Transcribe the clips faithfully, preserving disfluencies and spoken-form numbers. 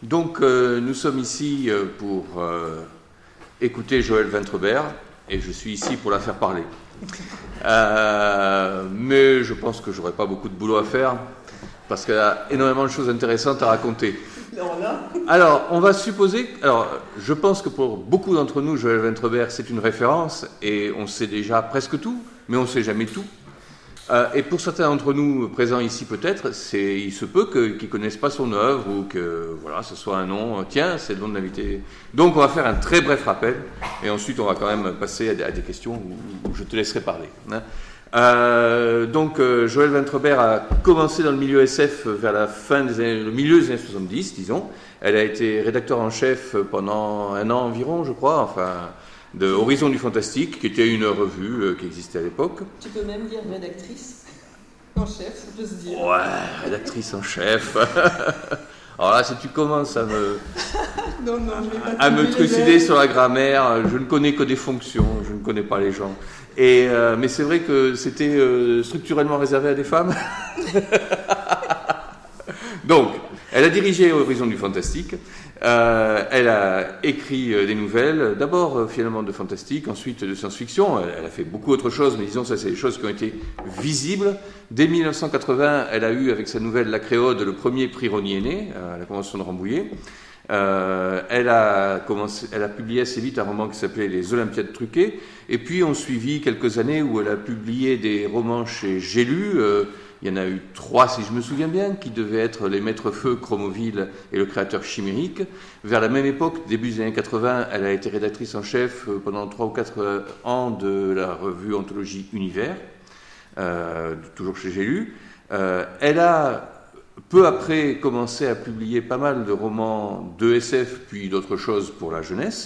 Donc, euh, nous sommes ici euh, pour euh, écouter Joëlle Ventrebert, et je suis ici pour la faire parler. Euh, mais je pense que j'aurai pas beaucoup de boulot à faire, parce qu'elle a énormément de choses intéressantes à raconter. Alors, on va supposer... Alors, je pense que pour beaucoup d'entre nous, Joëlle Ventrebert, c'est une référence, et on sait déjà presque tout, mais on ne sait jamais tout. Euh, et pour certains d'entre nous présents ici peut-être, c'est, il se peut que, qu'ils ne connaissent pas son œuvre ou que voilà, ce soit un nom, euh, tiens, c'est le nom de l'invité. Donc on va faire un très bref rappel et ensuite on va quand même passer à des, à des questions où, où je te laisserai parler. Hein. Euh, donc euh, Joëlle Ventrebert a commencé dans le milieu S F vers la fin des années, le milieu des années soixante-dix, disons. Elle a été rédacteur en chef pendant un an environ, je crois, enfin... de Horizon du Fantastique, qui était une revue euh, qui existait à l'époque. Tu peux même dire rédactrice en chef, ça peut se dire. Ouais, rédactrice en chef. Alors là, si tu commences à me, non, non, je vais pas à me trucider sur la grammaire, je ne connais que des fonctions, je ne connais pas les gens. Et, euh, mais c'est vrai que c'était euh, structurellement réservé à des femmes. Donc, elle a dirigé Horizon du Fantastique. Euh, elle a écrit euh, des nouvelles, d'abord euh, finalement de fantastique, ensuite de science-fiction. Elle, elle a fait beaucoup d'autres choses, mais disons ça, c'est des choses qui ont été visibles. Dès mille neuf cent quatre-vingts, elle a eu avec sa nouvelle La Créode le premier prix Rosny Aîné à la Convention de Rambouillet. Euh, elle, a commencé, elle a publié assez vite un roman qui s'appelait Les Olympiades truquées, et puis on suivit quelques années où elle a publié des romans chez J'ai lu. Euh, Il y en a eu trois, si je me souviens bien, qui devaient être Les Maîtres-Feux, Chromoville et Le Créateur Chimérique. Vers la même époque, début des années quatre-vingts, elle a été rédactrice en chef pendant trois ou quatre ans de la revue Anthologie Univers, euh, toujours chez J'ai lu. Euh, elle a, peu après, commencé à publier pas mal de romans de S F, puis d'autres choses pour la jeunesse.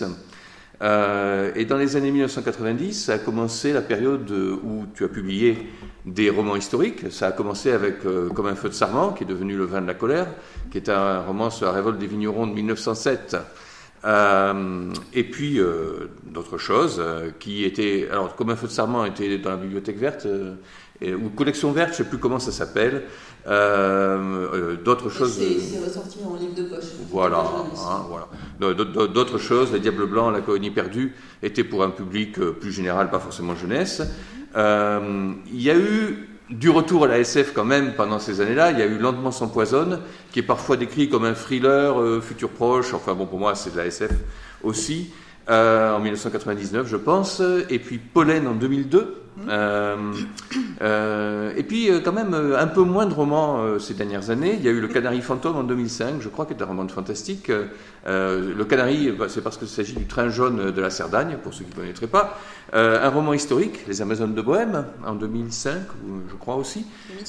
Euh, et dans les années mille neuf cent quatre-vingt-dix, ça a commencé la période où tu as publié des romans historiques. Ça a commencé avec euh, Comme un feu de sarment, qui est devenu Le vin de la colère, qui est un roman sur la révolte des vignerons de mille neuf cent sept. Euh, et puis euh, d'autres choses euh, qui étaient... Alors, Comme un feu de sarment était dans la bibliothèque verte, euh, et, ou collection verte, je ne sais plus comment ça s'appelle. Euh, euh, d'autres et choses. C'est, c'est ressorti en livre de poche. Voilà, hein, voilà. D'autres choses, Les Diables Blancs, La colonie perdue, étaient pour un public plus général, pas forcément jeunesse. Euh, il y a eu du retour à la S F quand même pendant ces années-là. Il y a eu Lentement s'empoisonne, qui est parfois décrit comme un thriller, euh, futur proche. Enfin bon, pour moi, c'est de la S F aussi. Euh, en mille neuf cent quatre-vingt-dix-neuf, je pense. Et puis Pollen en deux mille deux. Euh, euh, et puis euh, quand même euh, un peu moins de romans euh, ces dernières années. Il y a eu Le Canari fantôme en deux mille cinq, je crois, qui est un roman de fantastique. Euh, le Canari, bah, c'est parce qu'il s'agit du train jaune de la Cerdagne, pour ceux qui ne connaîtraient pas. Euh, un roman historique, Les Amazones de Bohême, en deux mille cinq, je crois aussi.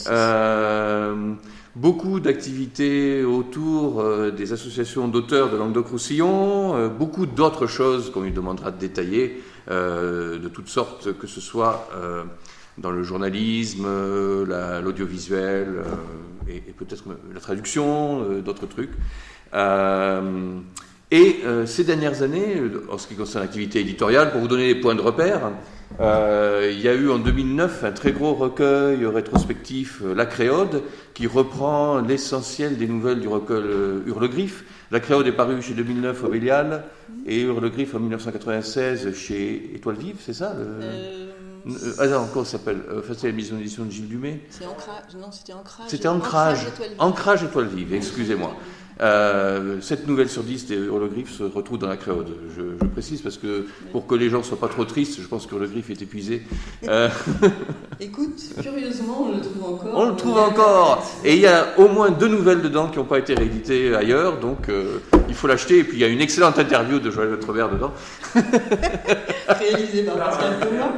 Euh, beaucoup d'activités autour euh, des associations d'auteurs de Languedoc-Roussillon, euh, beaucoup d'autres choses qu'on lui demandera de détailler. Euh, de toutes sortes, que ce soit euh, dans le journalisme, euh, la, l'audiovisuel euh, et, et peut-être la traduction, euh, d'autres trucs. Euh, et euh, ces dernières années, en ce qui concerne l'activité éditoriale, pour vous donner des points de repère, euh, il y a eu en deux mille neuf un très gros recueil rétrospectif, La Créode, qui reprend l'essentiel des nouvelles du recueil euh, Hurlegriffe. La Créode est parue chez deux mille neuf au Bélial et Hurlegriffe en mille neuf cent quatre-vingt-seize chez Étoile Vive, c'est ça le... euh, euh, Ah non, comment ça s'appelle euh, enfin, c'est la maison d'édition de Gilles Dumay. C'est Ancrage, non, c'était Ancrage. C'était Ancrage. Ancrage Étoile Vive. Ancrage Étoile Vive, excusez-moi. Euh, sept nouvelles sur dix des Hurlegriffe se retrouvent dans La Créode. Je, je précise parce que pour que les gens ne soient pas trop tristes, je pense que Hurlegriffe est épuisé. Euh... Écoute, curieusement, on le trouve encore. On le trouve encore. Et il y a au moins deux nouvelles dedans qui n'ont pas été rééditées ailleurs, donc euh, il faut l'acheter. Et puis il y a une excellente interview de Joëlle Ventrebert dedans. Réalisée par Pascal Thomas.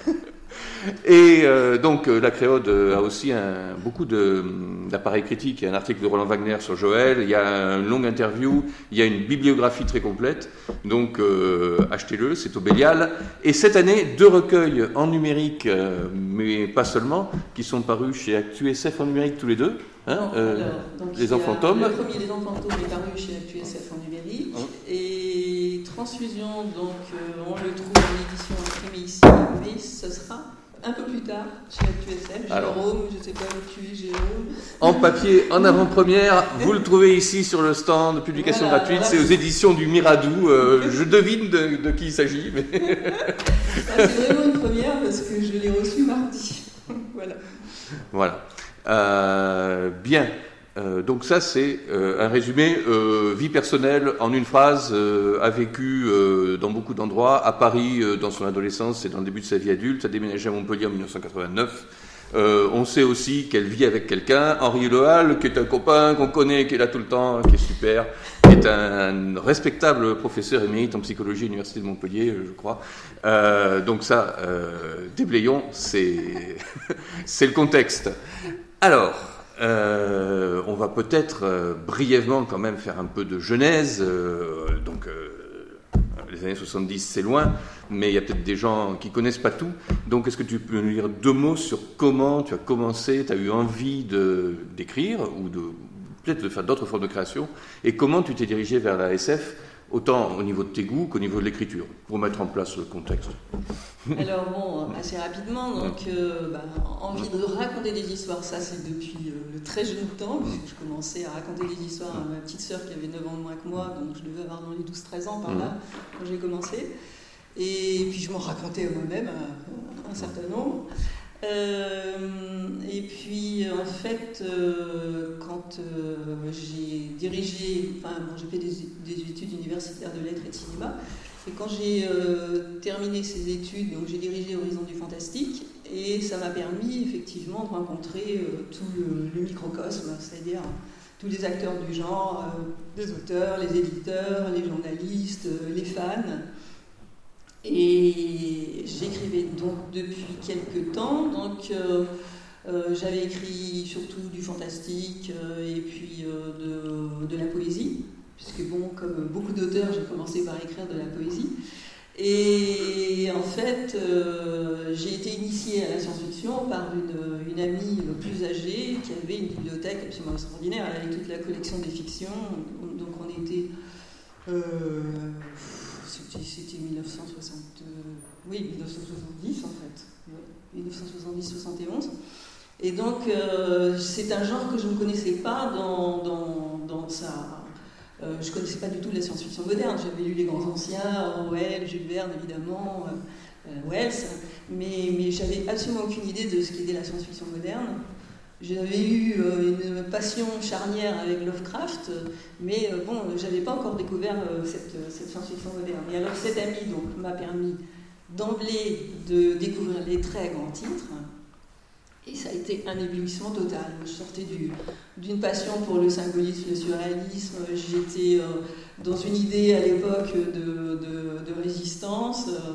Et euh, donc euh, La Créode a aussi un, beaucoup de, d'appareils critiques. Il y a un article de Roland Wagner sur Joëlle, il y a une longue interview, il y a une bibliographie très complète. Donc euh, achetez-le, c'est au Bélial. Et cette année, deux recueils en numérique, euh, mais pas seulement, qui sont parus chez Actu S F en numérique tous les deux. Hein, non, euh, alors, donc les Enfantomes. Le premier des Enfantomes est paru chez Actu S F en numérique. Hein. Et Transfusion, donc euh, on le trouve en édition imprimée ici, mais ce sera un peu plus tard, chez Actu S F, Jérôme, je ne sais pas où tu es, Jérôme. En papier, en avant-première, vous le trouvez ici sur le stand de publication voilà, gratuite, voilà. C'est aux éditions du Miradou. Euh, je devine de, de qui il s'agit. Mais... ah, c'est vraiment une première parce que je l'ai reçu mardi. Voilà. Voilà. Euh, bien. Euh, donc ça, c'est euh, un résumé. Euh, vie personnelle, en une phrase, euh, a vécu euh, dans beaucoup d'endroits. À Paris, euh, dans son adolescence et dans le début de sa vie adulte. A déménagé à Montpellier en dix-neuf cent quatre-vingt-neuf. Euh, on sait aussi qu'elle vit avec quelqu'un, Henri Lehal, qui est un copain qu'on connaît, qui est là tout le temps, qui est super, qui est un, un respectable professeur émérite en psychologie à l'Université de Montpellier, je crois. Euh, donc ça, euh, déblayons, c'est, c'est le contexte. Alors... Euh, on va peut-être euh, brièvement quand même faire un peu de genèse. Euh, donc, euh, les années soixante-dix, c'est loin, mais il y a peut-être des gens qui connaissent pas tout. Donc, est-ce que tu peux nous dire deux mots sur comment tu as commencé, tu as eu envie de, d'écrire ou de peut-être de faire d'autres formes de création, et comment tu t'es dirigé vers la S F, autant au niveau de tes goûts qu'au niveau de l'écriture, pour mettre en place le contexte. Alors bon, assez rapidement, donc euh, bah, envie de raconter des histoires, ça c'est depuis euh, le très jeune temps, puisque je commençais à raconter des histoires à ma petite sœur qui avait neuf ans de moins que moi, donc je devais avoir dans les douze treize ans par là, quand j'ai commencé. Et puis je m'en racontais à moi-même un, un certain nombre. Euh, et puis en fait, euh, quand euh, j'ai dirigé, enfin bon, j'ai fait des, des études universitaires de lettres et de cinéma, et quand j'ai euh, terminé ces études, donc j'ai dirigé Horizon du Fantastique, et ça m'a permis effectivement de rencontrer euh, tout le, le microcosme, c'est-à-dire tous les acteurs du genre, euh, les auteurs, les éditeurs, les journalistes, euh, les fans. Et j'écrivais donc depuis quelques temps, donc euh, euh, j'avais écrit surtout du fantastique euh, et puis euh, de, de la poésie, puisque bon, comme beaucoup d'auteurs, j'ai commencé par écrire de la poésie. Et en fait, euh, j'ai été initiée à la science-fiction par une, une amie plus âgée qui avait une bibliothèque absolument extraordinaire. Elle avait toute la collection des fictions, donc on était... Euh, C'était, c'était dix-neuf cent soixante, euh, oui, dix-neuf cent soixante-dix en fait, dix-neuf cent soixante-dix soixante et onze. Et donc, euh, c'est un genre que je ne connaissais pas dans, dans, dans sa... Euh, je ne connaissais pas du tout la science-fiction moderne. J'avais lu les grands anciens, Orwell, Jules Verne, évidemment, euh, Wells, mais, mais j'avais absolument aucune idée de ce qu'était la science-fiction moderne. J'avais eu euh, une passion charnière avec Lovecraft, mais euh, bon, j'avais pas encore découvert euh, cette, cette science-fiction moderne. Et alors cet ami donc, m'a permis d'emblée de découvrir les très grands titres, et ça a été un éblouissement total. Je sortais du, d'une passion pour le symbolisme, le surréalisme, j'étais euh, dans une idée à l'époque de, de, de résistance, euh,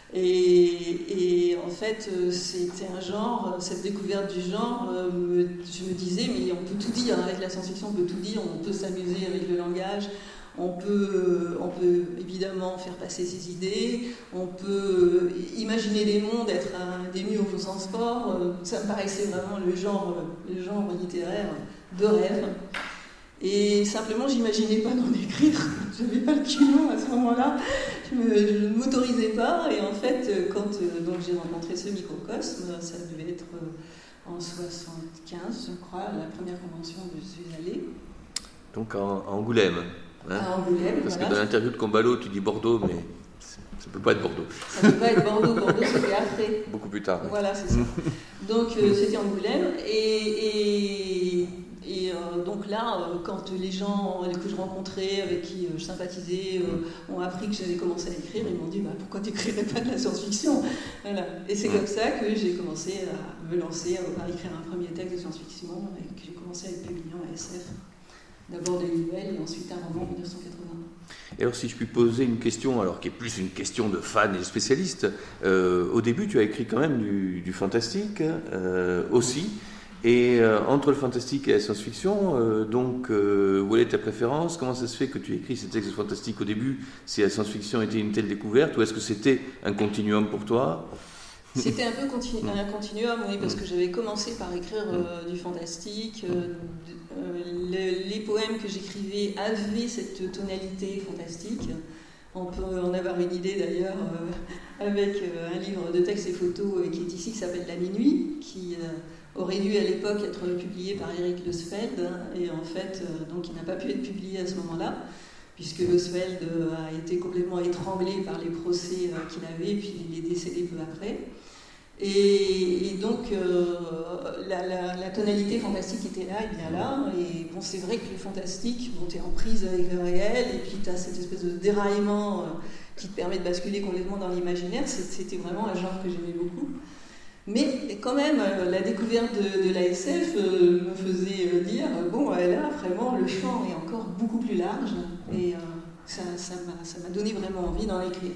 Et, et en fait, c'était un genre, cette découverte du genre, euh, je me disais, mais on peut tout dire, avec la science-fiction, on peut tout dire, on peut s'amuser avec le langage, on peut, on peut évidemment faire passer ses idées, on peut imaginer des mondes, être un démiurge au sens fort, ça me paraissait vraiment le genre, le genre littéraire de rêve. Et simplement, j'imaginais pas d'en écrire. Je n'avais pas le culot à ce moment-là. Je, me, je ne m'autorisais pas. Et en fait, quand donc, j'ai rencontré ce microcosme, ça devait être en soixante-quinze, je crois, la première convention où je suis allée. Donc en, en Angoulême. Hein, à Angoulême, Parce voilà. que dans l'interview de Combalo, tu dis Bordeaux, mais ça ne peut pas être Bordeaux. Ça ne peut pas être Bordeaux. Bordeaux, c'était après. Beaucoup plus tard. Oui. Voilà, c'est ça. Donc, euh, c'était Angoulême. Et... et Et euh, donc là, euh, quand les gens que je rencontrais, avec qui euh, je sympathisais, euh, ont appris que j'avais commencé à écrire, ils m'ont dit bah, « Pourquoi tu n'écrirais pas de la science-fiction » Voilà. Et c'est comme ça que j'ai commencé à me lancer, à écrire un premier texte de science-fiction, et que j'ai commencé à être publié en S F. D'abord des nouvelles, et ensuite un roman en dix-neuf cent quatre-vingts. Et alors si je puis poser une question, alors qui est plus une question de fan et de spécialiste, euh, au début tu as écrit quand même du, du fantastique euh, aussi. Et euh, entre le fantastique et la science-fiction, euh, donc, euh, où est ta préférence ? Comment ça se fait que tu écris ces textes fantastiques au début, si la science-fiction était une telle découverte, ou est-ce que c'était un continuum pour toi ? C'était un peu continu- un continuum, oui, parce que j'avais commencé par écrire euh, du fantastique. Euh, euh, le, les poèmes que j'écrivais avaient cette tonalité fantastique. On peut en avoir une idée d'ailleurs euh, avec euh, un livre de textes et photos euh, qui est ici, qui s'appelle La Minuit, qui euh, aurait dû à l'époque être publié par Eric Losfeld, et en fait, euh, donc il n'a pas pu être publié à ce moment-là, puisque Losfeld euh, a été complètement étranglé par les procès euh, qu'il avait, et puis il est décédé peu après. Et, et donc, euh, la, la, la tonalité fantastique était là, et bien là. Et bon, c'est vrai que le fantastique, bon, tu es en prise avec le réel, et puis tu as cette espèce de déraillement euh, qui te permet de basculer complètement dans l'imaginaire. C'était vraiment un genre que j'aimais beaucoup. Mais quand même, euh, la découverte de, de l'A S F euh, me faisait euh, dire, bon, là, vraiment, le champ est encore beaucoup plus large. Et euh, ça m'a donné vraiment envie d'en écrire.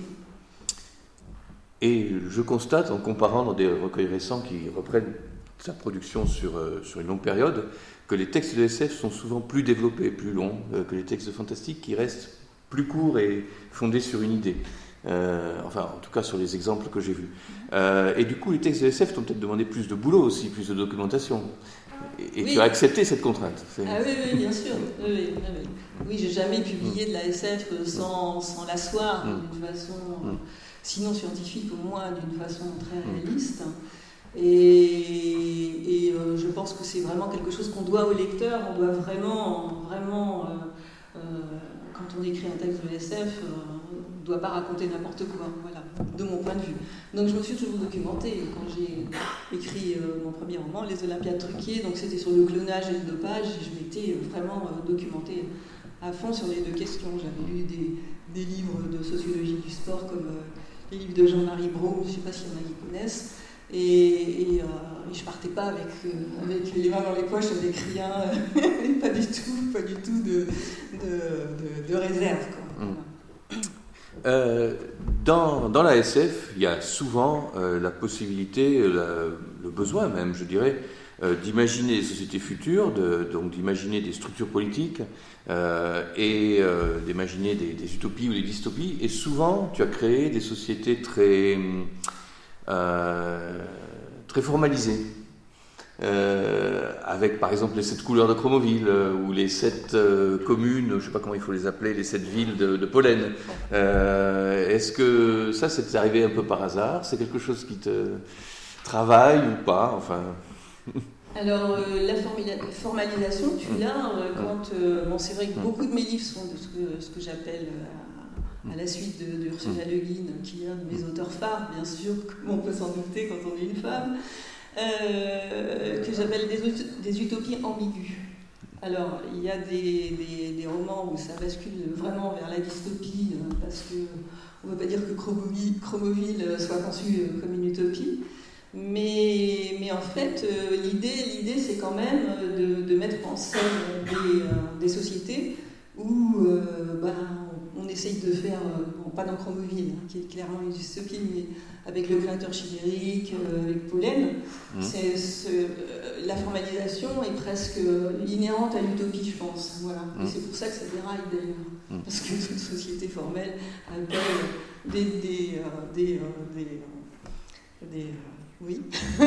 Et je constate, en comparant dans des recueils récents qui reprennent sa production sur, euh, sur une longue période, que les textes de S F sont souvent plus développés, plus longs euh, que les textes de fantastique, qui restent plus courts et fondés sur une idée. Euh, enfin, en tout cas sur les exemples que j'ai vus. Euh, et du coup, les textes de S F t'ont peut-être demandé plus de boulot aussi, plus de documentation. Et, et oui. Tu as accepté cette contrainte. Ah oui, oui, bien sûr. Oui, oui, oui. oui j'ai jamais publié de la S F sans, sans l'asseoir mmh. d'une façon... Mmh. sinon scientifique, au moins d'une façon très réaliste. Et, et euh, je pense que c'est vraiment quelque chose qu'on doit au lecteur. On doit vraiment, vraiment euh, euh, quand on écrit un texte de S F, euh, on ne doit pas raconter n'importe quoi, voilà, de mon point de vue. Donc je me suis toujours documentée. Quand j'ai écrit euh, mon premier roman, Les Olympiades truquées, donc c'était sur le clonage et le dopage, et je m'étais vraiment euh, documentée à fond sur les deux questions. J'avais lu des, des livres de sociologie du sport comme... Euh, les livres de Jean-Marie Brault, je ne sais pas s'il y en a qui connaissent, et, et, euh, et je ne partais pas avec, euh, avec les mains dans les poches, avec rien, euh, pas du tout, pas du tout de, de, de, de réserve. Quoi. Mmh. Euh, dans, dans la S F, il y a souvent euh, la possibilité, la, le besoin même, je dirais, euh, d'imaginer des sociétés futures, de, donc d'imaginer des structures politiques, Euh, et euh, d'imaginer des, des utopies ou des dystopies. Et souvent, tu as créé des sociétés très, euh, très formalisées, euh, avec par exemple les sept couleurs de Chromoville, euh, ou les sept euh, communes, je ne sais pas comment il faut les appeler, les sept villes de, de Pollen. Euh, Est-ce que ça, c'est arrivé un peu par hasard? C'est quelque chose qui te travaille ou pas? Enfin... Alors, euh, la formalisation, tu l'as euh, quand... Euh, bon, c'est vrai que beaucoup de mes livres sont de ce que, ce que j'appelle, euh, à, à la suite de, de Ursula Le Guin, qui est un de mes auteurs phares, bien sûr, comme on peut s'en douter quand on est une femme, euh, que j'appelle des, des utopies ambiguës. Alors, il y a des, des, des romans où ça bascule vraiment vers la dystopie, euh, parce qu'on ne veut pas dire que Chromoville, Chromoville soit conçue comme une utopie. Mais, mais en fait, euh, l'idée, l'idée, c'est quand même de, de mettre en scène des, euh, des sociétés où euh, ben, on essaye de faire, euh, bon, pas dans Chromoville, hein, qui est clairement une dystopie, mais avec le créateur chimérique, euh, avec Pollen, mmh. c'est, ce, euh, la formalisation est presque inhérente à l'utopie, je pense. Voilà. Mmh. Et c'est pour ça que ça déraille d'ailleurs, mmh. parce que toute société formelle appelle des... des, euh, des, euh, des, euh, des oui,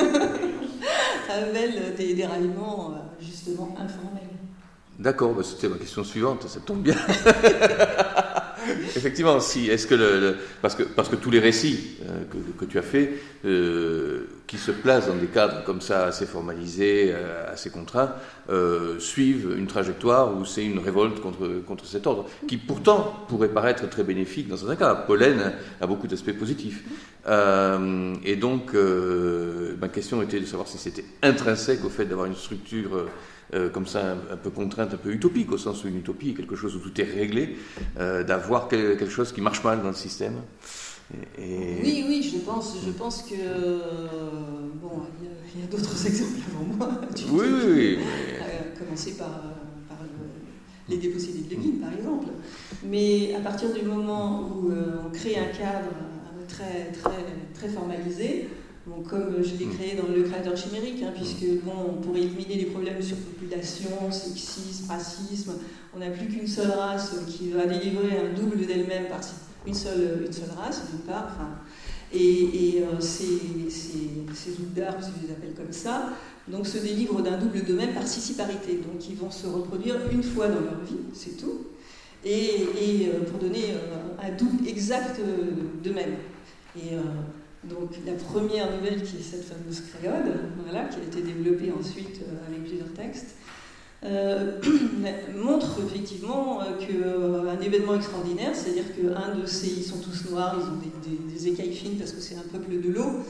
avec des déraillements justement informels. D'accord, bah c'était ma question suivante, ça tombe bien. Effectivement, si, est-ce que le, le parce que parce que tous les récits euh, que, que tu as faits, euh, qui se placent dans des cadres comme ça assez formalisés, euh, assez contraints, euh, suivent une trajectoire où c'est une révolte contre contre cet ordre, qui pourtant pourrait paraître très bénéfique dans certains cas. Pollen a beaucoup d'aspects positifs, euh, et donc euh, ma question était de savoir si c'était intrinsèque au fait d'avoir une structure euh, Euh, comme ça, un, un peu contrainte, un peu utopique, au sens où une utopie est quelque chose où tout est réglé, euh, d'avoir quel, quelque chose qui marche mal dans le système. Et, et... Oui, oui, je pense, je pense que... Euh, bon, il y a, a d'autres exemples avant moi. Oui, oui, oui. À commencer par, par le, les dépossédés de Le Guin, par exemple. Mais à partir du moment où euh, on crée un cadre très, très, très formalisé, bon, comme je l'ai créé dans Le Créateur chimérique, hein, puisque bon, on pourrait éliminer les problèmes de surpopulation, sexisme, racisme. On n'a plus qu'une seule race qui va délivrer un double d'elle-même par une seule, une seule race, d'une part. Enfin, et et euh, ces, ces, ces Oudars, je les appelle comme ça, donc se délivrent d'un double d'eux-mêmes par siciparité. Donc ils vont se reproduire une fois dans leur vie, c'est tout. et, et pour donner un double exact d'eux-mêmes. Et euh, donc la première nouvelle, qui est cette fameuse créode, voilà, qui a été développée ensuite euh, avec plusieurs textes, euh, montre effectivement euh, qu'un euh, événement extraordinaire, c'est-à-dire qu'un de ces, ils sont tous noirs, ils ont des, des, des écailles fines parce que c'est un peuple de l'eau,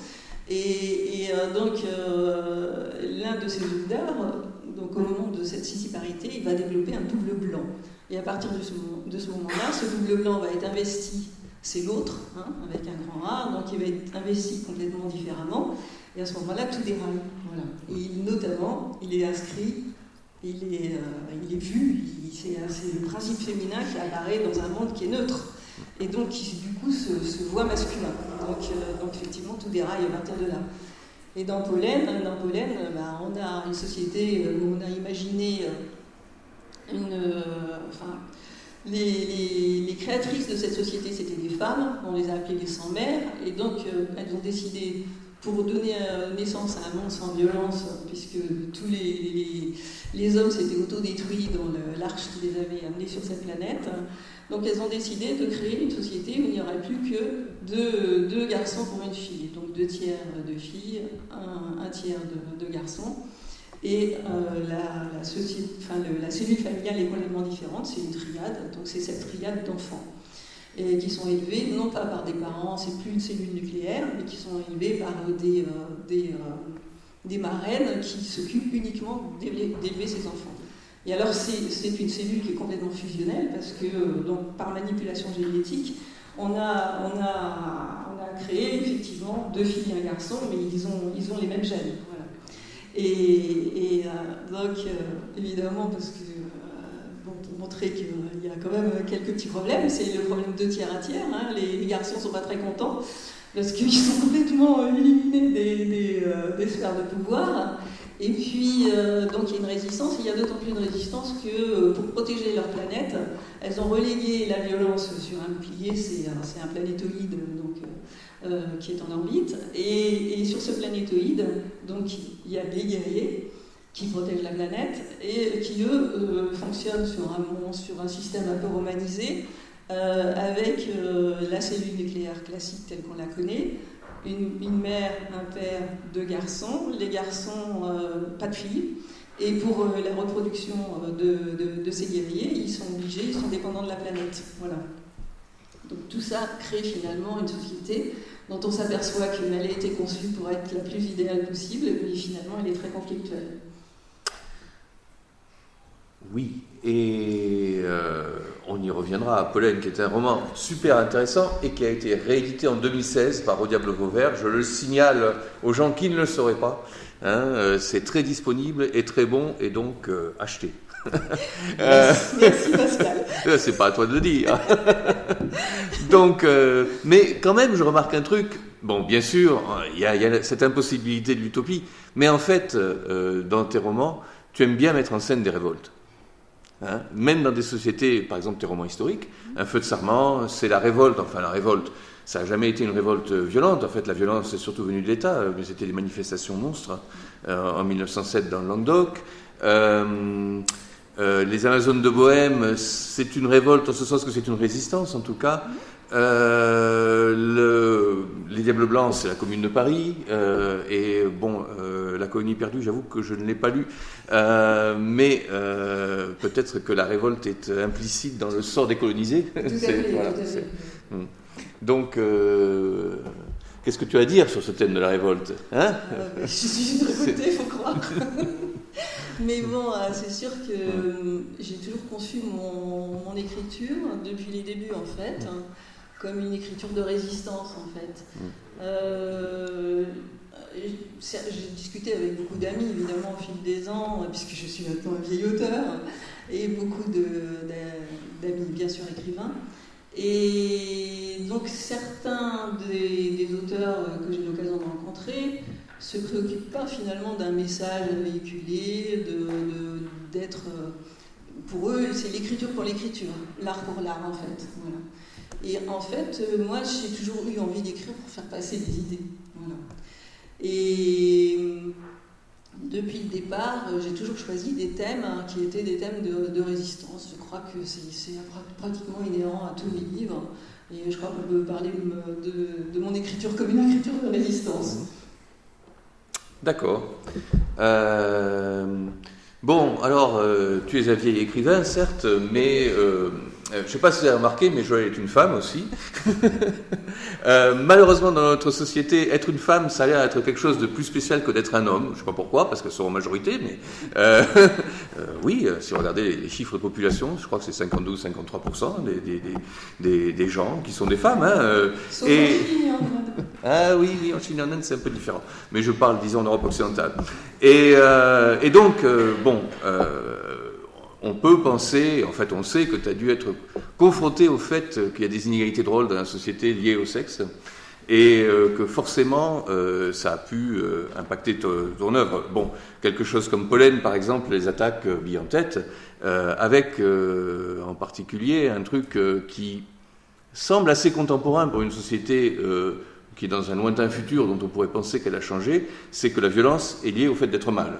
et, et euh, donc euh, l'un de ces Uldar, donc au moment de cette scissiparité, il va développer un double blanc. Et à partir de ce, de ce moment-là, ce double blanc va être investi, c'est l'autre, hein, avec un grand A, donc il va être investi complètement différemment, et à ce moment-là, tout déraille. Voilà. Et il, notamment, il est inscrit, il est, euh, il est vu, il, c'est, c'est le principe féminin qui apparaît dans un monde qui est neutre, et donc qui, du coup, se, se voit masculin. Donc, euh, donc, effectivement, tout déraille à partir de là. Et dans Pollen, dans Pollen bah, on a une société où on a imaginé une... Euh, enfin, Les, les, les créatrices de cette société, c'était des femmes, on les a appelées les sans-mères, et donc euh, elles ont décidé, pour donner euh, naissance à un monde sans violence, puisque tous les, les, les hommes s'étaient autodétruits dans le, l'arche qui les avait amenés sur cette planète, donc elles ont décidé de créer une société où il n'y aurait plus que deux, deux garçons pour une fille, donc deux tiers de filles, un, un tiers de, de garçons. Et euh, la, la, société, enfin, le, la cellule familiale est complètement différente, c'est une triade, donc c'est cette triade d'enfants et qui sont élevés non pas par des parents, c'est plus une cellule nucléaire, mais qui sont élevés par des, euh, des, euh, des marraines qui s'occupent uniquement d'élever, d'élever ces enfants. Et alors c'est, c'est une cellule qui est complètement fusionnelle parce que donc, par manipulation génétique, on a, on, a, on a créé effectivement deux filles et un garçon, mais ils ont, ils ont les mêmes gènes. Voilà. Et, et euh, donc, euh, évidemment, parce que, euh, bon, pour montrer qu'il y a quand même quelques petits problèmes, c'est le problème de tiers à tiers, hein, les, les garçons ne sont pas très contents, parce qu'ils sont complètement éliminés des, des, euh, des sphères de pouvoir, et puis, euh, donc il y a une résistance, il y a d'autant plus de résistance que, euh, pour protéger leur planète, elles ont relégué la violence sur un bouclier, c'est, c'est un planétoïde, donc... Euh, Euh, qui est en orbite, et, et sur ce planétoïde, donc il y a des guerriers qui protègent la planète et qui eux euh, fonctionnent sur un, sur un système un peu romanisé, euh, avec euh, la cellule nucléaire classique telle qu'on la connaît, une, une mère, un père, deux garçons, les garçons, euh, pas de filles, et pour euh, la reproduction de, de, de ces guerriers, ils sont obligés, ils sont dépendants de la planète. Voilà. Donc tout ça crée finalement une société dont on s'aperçoit qu'elle a été conçue pour être la plus idéale possible, mais finalement elle est très conflictuelle. Oui, et euh, on y reviendra à Pollen, qui est un roman super intéressant et qui a été réédité en deux mille seize par Au Diable Vauvert. Je le signale aux gens qui ne le sauraient pas. Hein, euh, c'est très disponible et très bon, et donc euh, achetez. Merci, merci Pascal. C'est pas à toi de le dire. Donc, euh, mais quand même, je remarque un truc. Bon, bien sûr, il y, y a cette impossibilité de l'utopie, mais en fait, euh, dans tes romans, tu aimes bien mettre en scène des révoltes. Hein, même dans des sociétés, par exemple tes romans historiques, Un feu de sarment, c'est la révolte. Enfin, la révolte, ça n'a jamais été une révolte violente. En fait, la violence est surtout venue de l'État, mais c'était des manifestations monstres euh, en mille neuf cent sept dans le Languedoc. Euh, Euh, les Amazones de Bohême, c'est une révolte en ce sens que c'est une résistance en tout cas. Euh, le, les Diables Blancs, c'est la Commune de Paris. Euh, et bon, euh, La Colonie perdue, j'avoue que je ne l'ai pas lu. Euh, mais euh, peut-être que la révolte est implicite dans le sort des colonisés. Tout à fait, voilà, tout à fait. Donc, euh, qu'est-ce que tu as à dire sur ce thème de la révolte, hein? euh, Je suis une révoltée, il faut croire. Mais bon, c'est sûr que j'ai toujours conçu mon, mon écriture, depuis les débuts en fait, hein, comme une écriture de résistance en fait. Euh, j'ai discuté avec beaucoup d'amis évidemment au fil des ans, puisque je suis maintenant un vieil auteur, et beaucoup de, d'amis bien sûr écrivains. Et donc certains des, des auteurs que j'ai l'occasion de rencontrer se préoccupent pas finalement d'un message à véhiculer, de, de, d'être... Pour eux, c'est l'écriture pour l'écriture, l'art pour l'art en fait. Voilà. Et en fait, moi j'ai toujours eu envie d'écrire pour faire passer des idées. Voilà. Et depuis le départ, euh, j'ai toujours choisi des thèmes hein, qui étaient des thèmes de, de résistance. Je crois que c'est, c'est pratiquement inhérent à tous mes livres. Et je crois qu'on peut parler de, de, de mon écriture comme une écriture de résistance. D'accord. Euh, bon, alors, euh, tu es un vieil écrivain, certes, mais euh, je ne sais pas si vous avez remarqué, mais Joëlle est une femme aussi. euh, malheureusement, dans notre société, être une femme, ça a l'air d'être quelque chose de plus spécial que d'être un homme. Je ne sais pas pourquoi, parce qu'elles sont en majorité, mais euh, euh, oui, si vous regardez les, les chiffres de population, je crois que c'est cinquante-deux à cinquante-trois pour cent des, des, des, des, des gens qui sont des femmes. Hein, euh, Sauf et... en Chine, hein. Ah oui, oui, en Chine et en Inde, c'est un peu différent. Mais je parle, disons, en Europe occidentale. Et, euh, et donc, euh, bon, euh, on peut penser, en fait, on sait que tu as dû être confronté au fait qu'il y a des inégalités de rôle dans la société liées au sexe, et euh, que forcément, euh, ça a pu euh, impacter ton, ton œuvre. Bon, quelque chose comme Pollen, par exemple, les attaques euh, billent en tête, euh, avec euh, en particulier un truc euh, qui semble assez contemporain pour une société euh, qui est dans un lointain futur dont on pourrait penser qu'elle a changé, c'est que la violence est liée au fait d'être mâle.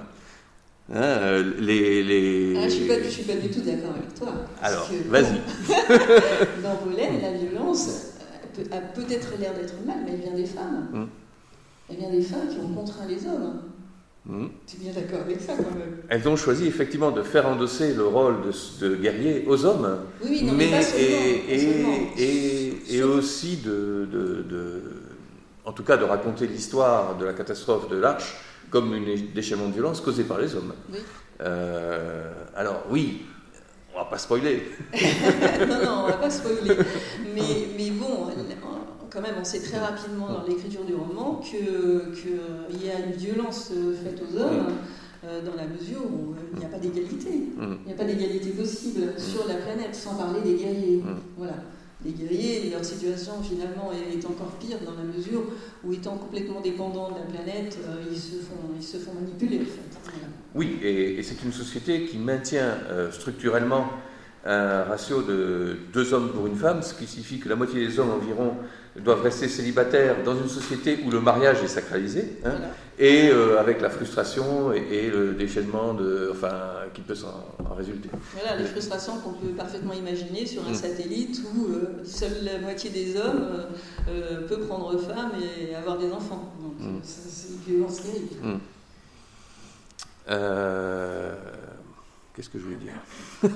Hein, les, les... Ah, je ne suis, suis pas du tout d'accord avec toi. Alors, que, vas-y. Bon, dans Pollen, la violence a peut-être l'air d'être mal, mais elle vient des femmes. Mm. Elle vient des femmes qui ont contraint les hommes. Mm. Tu es bien d'accord avec ça, quand même. Elles ont choisi effectivement de faire endosser le rôle de, de guerrier aux hommes, oui, oui, non, mais, mais pas seulement, et, pas seulement. et, et, et aussi de, de, de, en tout cas, de raconter l'histoire de la catastrophe de l'Arche comme un déchaînement de violence causé par les hommes. Oui. Euh, alors oui, on va pas spoiler. non, non, on va pas spoiler. Mais, mais bon, quand même, on sait très rapidement dans l'écriture du roman qu'il que y a une violence faite aux hommes euh, dans la mesure où il euh, n'y a pas d'égalité. Il n'y a pas d'égalité possible sur la planète, sans parler des guerriers. Voilà. Les guerriers, leur situation finalement est encore pire dans la mesure où, étant complètement dépendants de la planète, euh, ils, se font, ils se font manipuler en fait. Voilà. Oui, et, et c'est une société qui maintient euh, structurellement un ratio de deux hommes pour une femme, ce qui signifie que la moitié des hommes environ doivent rester célibataires dans une société où le mariage est sacralisé, hein, voilà. et euh, avec la frustration et, et le déchaînement de, enfin, qui peut s'en en résulter. Voilà, les frustrations qu'on peut parfaitement imaginer sur un mmh. satellite où euh, seule la moitié des hommes euh, peut prendre femme et avoir des enfants. Donc mmh. c'est une violence terrible. Mmh. Euh... Qu'est-ce que je voulais dire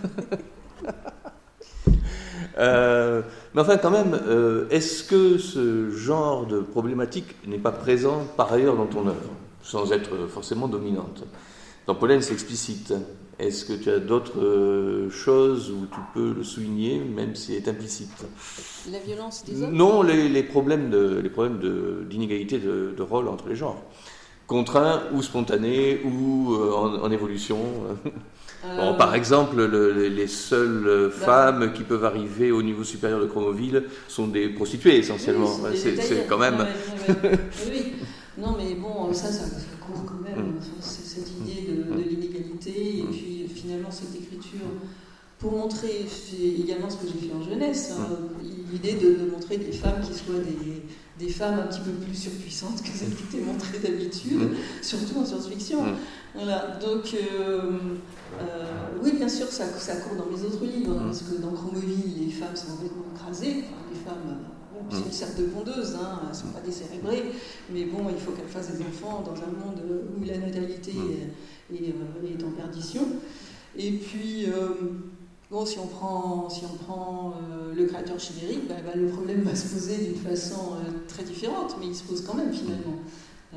euh, mais enfin, quand même, euh, est-ce que ce genre de problématique n'est pas présent par ailleurs dans ton œuvre, sans être forcément dominante? Dans Pollen, c'est explicite. Est-ce que tu as d'autres euh, choses où tu peux le souligner, même si c'est implicite? La violence des hommes? Non, les, les problèmes, de, les problèmes de, d'inégalité de, de rôle entre les genres. Contraints ou spontanés ou euh, en, en évolution. Bon, par exemple, le, les seules femmes qui peuvent arriver au niveau supérieur de Chromoville sont des prostituées essentiellement. Oui, c'est, c'est quand même. Ouais, ouais, ouais. Oui. Non, mais bon, ça, ça, ça court quand même. Mm. C'est cette idée de, de l'inégalité et puis finalement cette écriture pour montrer, c'est également ce que j'ai fait en jeunesse, hein, l'idée de, de montrer des femmes qui soient des, des femmes un petit peu plus surpuissantes que celles qui étaient montrées d'habitude, mm. surtout en science-fiction. Mm. Voilà, donc euh, euh, oui, bien sûr, ça, ça court dans mes autres livres, mm. parce que dans Chromoville, les femmes sont complètement écrasées, enfin, les femmes, bon, c'est une certes de pondeuses, hein, elles ne sont pas décérébrées, mais bon, il faut qu'elles fassent des enfants dans un monde où la natalité mm. est, est, est en perdition. Et puis, euh, bon, si on prend, si on prend euh, le créateur chimérique, bah, bah, le problème va se poser d'une façon euh, très différente, mais il se pose quand même finalement. Euh,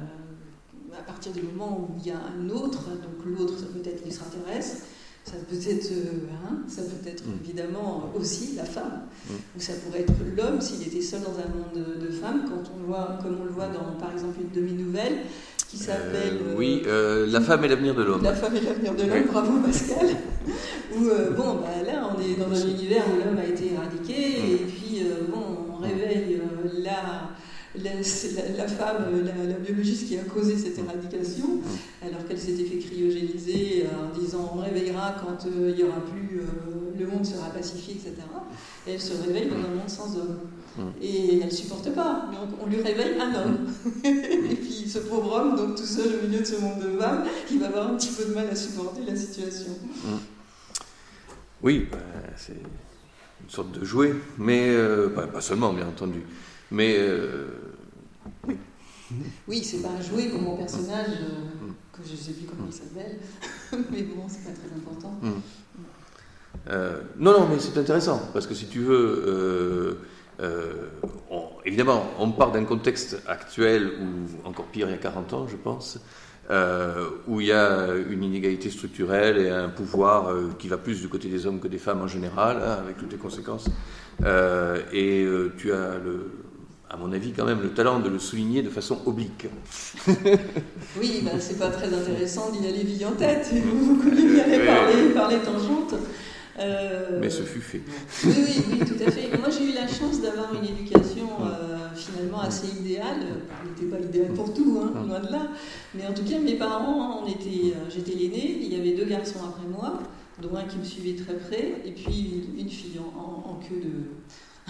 à partir du moment où il y a un autre, donc l'autre ça peut être l'extraterrestre, ça peut être, euh, hein, ça peut être mm. évidemment aussi la femme, mm. ou ça pourrait être l'homme s'il était seul dans un monde de, de femmes, quand on le voit, comme on le voit dans par exemple une demi-nouvelle qui s'appelle... Euh, oui, euh, La femme et l'avenir de l'homme. La femme et l'avenir de l'homme, oui. Bravo Pascal. Où, euh, bon, bah, là on est dans un univers où l'homme a été éradiqué, mm. et puis euh, bon, on réveille euh, la... La, la, la femme, la, la biologiste qui a causé cette éradication, alors qu'elle s'était fait cryogéniser en disant on réveillera quand il euh, n'y aura plus euh, le monde sera pacifié, et cetera. Et elle se réveille dans un monde sans hommes. Et elle ne supporte pas. Donc on lui réveille un homme. Et puis ce pauvre homme, donc tout seul au milieu de ce monde de femmes, il va avoir un petit peu de mal à supporter la situation. Oui, bah, c'est une sorte de jouet, mais euh, bah, pas seulement, bien entendu. Mais euh, oui. Oui, c'est pas un jouet comme mon personnage, euh, que je ne sais plus comment il s'appelle, mais bon, c'est pas très important. Mm. Euh, non, non, mais c'est intéressant, parce que si tu veux, euh, euh, on, évidemment, on part d'un contexte actuel, ou encore pire, il y a quarante ans, je pense, euh, où il y a une inégalité structurelle et un pouvoir euh, qui va plus du côté des hommes que des femmes en général, hein, avec toutes les conséquences. Euh, et euh, tu as le... à mon avis, quand même, le talent de le souligner de façon oblique. Oui, ben, c'est pas très intéressant d'y aller vie en tête. Vous vouliez bien aller parler, parler tangente. Euh... Mais ce fut fait. Oui, oui, oui, tout à fait. Moi, j'ai eu la chance d'avoir une éducation euh, finalement assez idéale. Elle n'était pas idéale pour tout, hein, loin de là. Mais en tout cas, mes parents, on était, j'étais l'aînée. Il y avait deux garçons après moi, dont un qui me suivait très près, et puis une, une fille en, en, en queue de...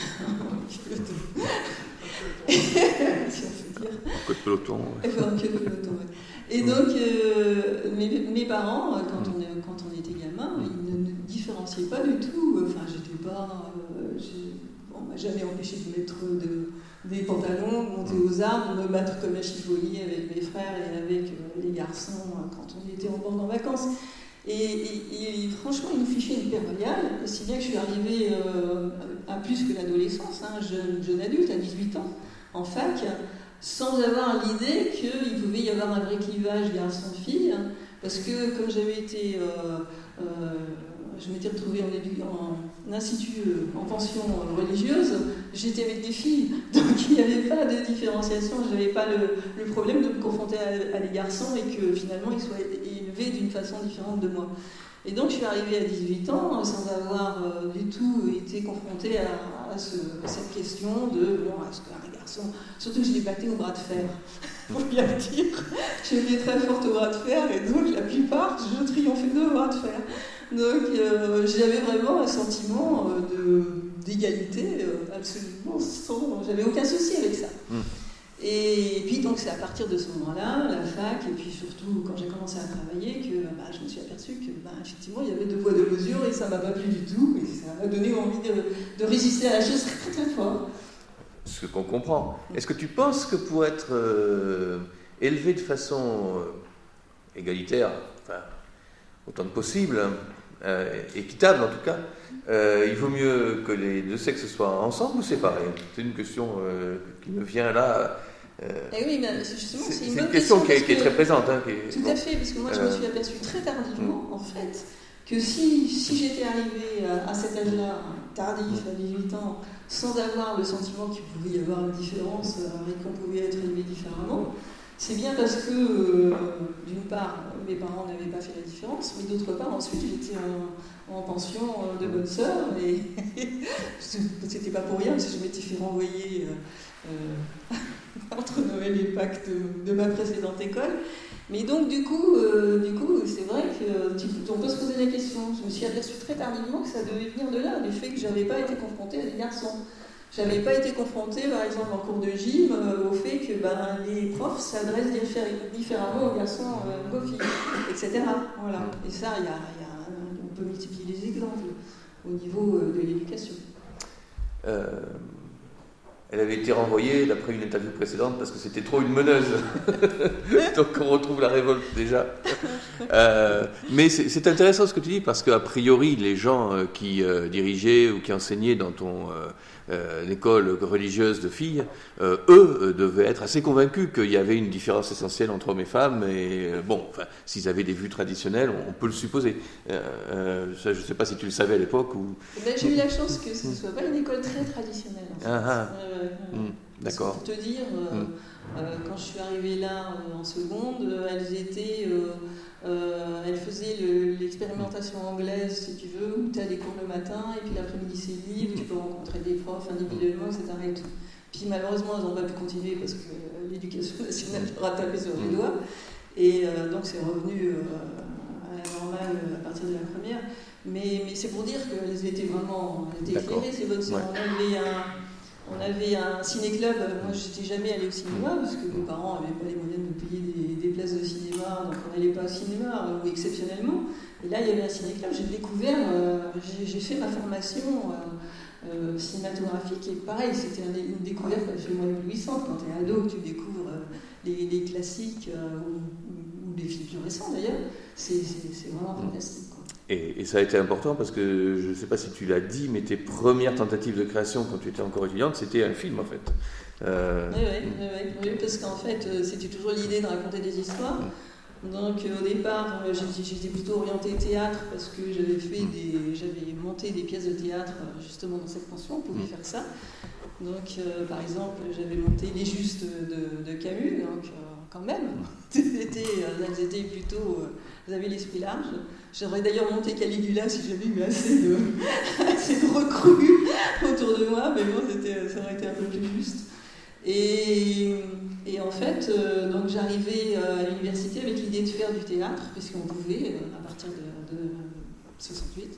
si on peut dire. En queue de peloton. Ouais. En queue de peloton, ouais. Et donc, euh, mes, mes parents, quand on, quand on était gamin, ils ne, ne différenciaient pas du tout. Enfin, j'étais pas. Euh, on m'a jamais empêché de mettre de, des pantalons, de monter aux arbres, de me battre comme un chiffonnier avec mes frères et avec euh, les garçons quand on était en bande en vacances. Et, et, et franchement, ils nous fichaient une paix royale, si bien que je suis arrivée euh, à plus que l'adolescence, hein, jeune, jeune adulte, à dix-huit ans, en fac, sans avoir l'idée qu'il pouvait y avoir un vrai clivage garçon-fille, hein, parce que comme j'avais été... Euh, euh, je m'étais retrouvée en, en institut, en pension religieuse, j'étais avec des filles, donc il n'y avait pas de différenciation, je n'avais pas le, le problème de me confronter à, à des garçons et que finalement ils soient élevés d'une façon différente de moi. Et donc je suis arrivée à dix-huit ans sans avoir euh, du tout été confrontée à, à, ce, à cette question de bon, est-ce qu'un garçon, surtout que je l'ai batté au bras de fer, pour bien le dire, j'étais très forte au bras de fer et donc la plupart je triomphais de au bras de fer. Donc euh, j'avais vraiment un sentiment euh, de, d'égalité euh, absolument sans, j'avais aucun souci avec ça. Mmh. Et, et puis donc c'est à partir de ce moment-là, la fac, et puis surtout quand j'ai commencé à travailler, que bah, je me suis aperçue que bah, effectivement il y avait deux poids deux mesures et ça m'a pas plu du tout, et ça m'a donné envie de, de résister à la chose très très fort. Ce qu'on comprend. Est-ce que tu penses que pour être euh, élevé de façon euh, égalitaire, enfin autant que possible, euh, équitable en tout cas, euh, il vaut mieux que les deux sexes soient ensemble ou séparés? C'est une question euh, qui me vient là. Euh, eh oui, mais justement, c'est, c'est une, c'est bonne une question, question qui, est, que, qui est très présente. Hein, qui est, tout bon, à fait, parce que moi je euh, me suis aperçue très tardivement, en fait, que si, si j'étais arrivée à, à cet âge-là, tardif, à dix-huit ans, sans avoir le sentiment qu'il pouvait y avoir une différence et qu'on pouvait être élevé différemment, c'est bien parce que, euh, d'une part, mes parents n'avaient pas fait la différence, mais d'autre part, ensuite, j'étais en, en pension de bonne sœur, et c'était pas pour rien, parce que je m'étais fait renvoyer euh, euh, entre Noël et Pâques de, de ma précédente école. Mais donc, du coup, euh, du coup c'est vrai qu'on peut se poser la question. Je me suis aperçue très tardivement que ça devait venir de là, le fait que je n'avais pas été confrontée à des garçons. Je n'avais pas été confrontée, par exemple, en cours de gym, euh, au fait que ben, les profs s'adressent différemment aux garçons euh, qu'aux filles, et cetera. Voilà. Et ça, y a, y a, on peut multiplier les exemples au niveau euh, de l'éducation. Euh, elle avait été renvoyée, d'après une interview précédente, parce que c'était trop une meneuse. Donc on retrouve la révolte déjà. Euh, mais c'est, c'est intéressant ce que tu dis, parce qu'a priori, les gens euh, qui euh, dirigeaient ou qui enseignaient dans ton... Euh, Euh, l'école religieuse de filles, euh, eux euh, devaient être assez convaincus qu'il y avait une différence essentielle entre hommes et femmes, et euh, bon, enfin, s'ils avaient des vues traditionnelles, on, on peut le supposer. Euh, euh, ça, je ne sais pas si tu le savais à l'époque ou... Ben, j'ai eu la chance que ce ne soit pas une école très traditionnelle. En fait. Ah, ah. Euh, mmh, d'accord. Pour te dire, euh, mmh. euh, quand je suis arrivée là euh, en seconde, elles étaient... Euh, Euh, elle faisait le, l'expérimentation anglaise, si tu veux, où tu as des cours le matin, et puis l'après-midi c'est libre, tu peux rencontrer des profs individuellement, et cetera. Et tout. Puis malheureusement, elles n'ont pas pu continuer parce que l'éducation nationale leur a tapé sur les doigts. Et euh, donc c'est revenu euh, à la normale à partir de la première. Mais, mais c'est pour dire qu'elles étaient vraiment elles étaient éclairées, ces bonnes sœurs. Ouais. On avait un, on avait un ciné-club. Moi, je n'étais jamais allée au cinéma parce que mes parents n'avaient pas les moyens de nous payer des, des places de cinéma, donc on n'allait pas au cinéma, ou exceptionnellement. Et là, il y avait un ciné-club. J'ai découvert, euh, j'ai, j'ai fait ma formation euh, euh, cinématographique et pareil, c'était une découverte absolument éblouissante quand tu es ado, que tu découvres euh, les, les classiques euh, ou, ou des films plus récents d'ailleurs. C'est, c'est, c'est vraiment fantastique, quoi. Et, et ça a été important parce que je ne sais pas si tu l'as dit, mais tes premières tentatives de création quand tu étais encore étudiante, c'était un film en fait. Euh... Oui, oui, oui, oui, oui, parce qu'en fait, euh, c'était toujours l'idée de raconter des histoires. Donc euh, au départ, euh, j'étais, j'étais plutôt orientée théâtre parce que j'avais fait des, j'avais monté des pièces de théâtre justement dans cette pension, on pouvait faire ça. Donc euh, par exemple, j'avais monté Les Justes de, de Camus, donc euh, quand même, elles étaient, elles étaient plutôt, euh, elles avaient l'esprit large. J'aurais d'ailleurs monté Caligula si j'avais eu assez de, assez de recrues autour de moi, mais bon, c'était, ça aurait été un peu plus juste. Et, et en fait, euh, donc j'arrivais à l'université avec l'idée de faire du théâtre, puisqu'on pouvait euh, à partir de, de soixante-huit.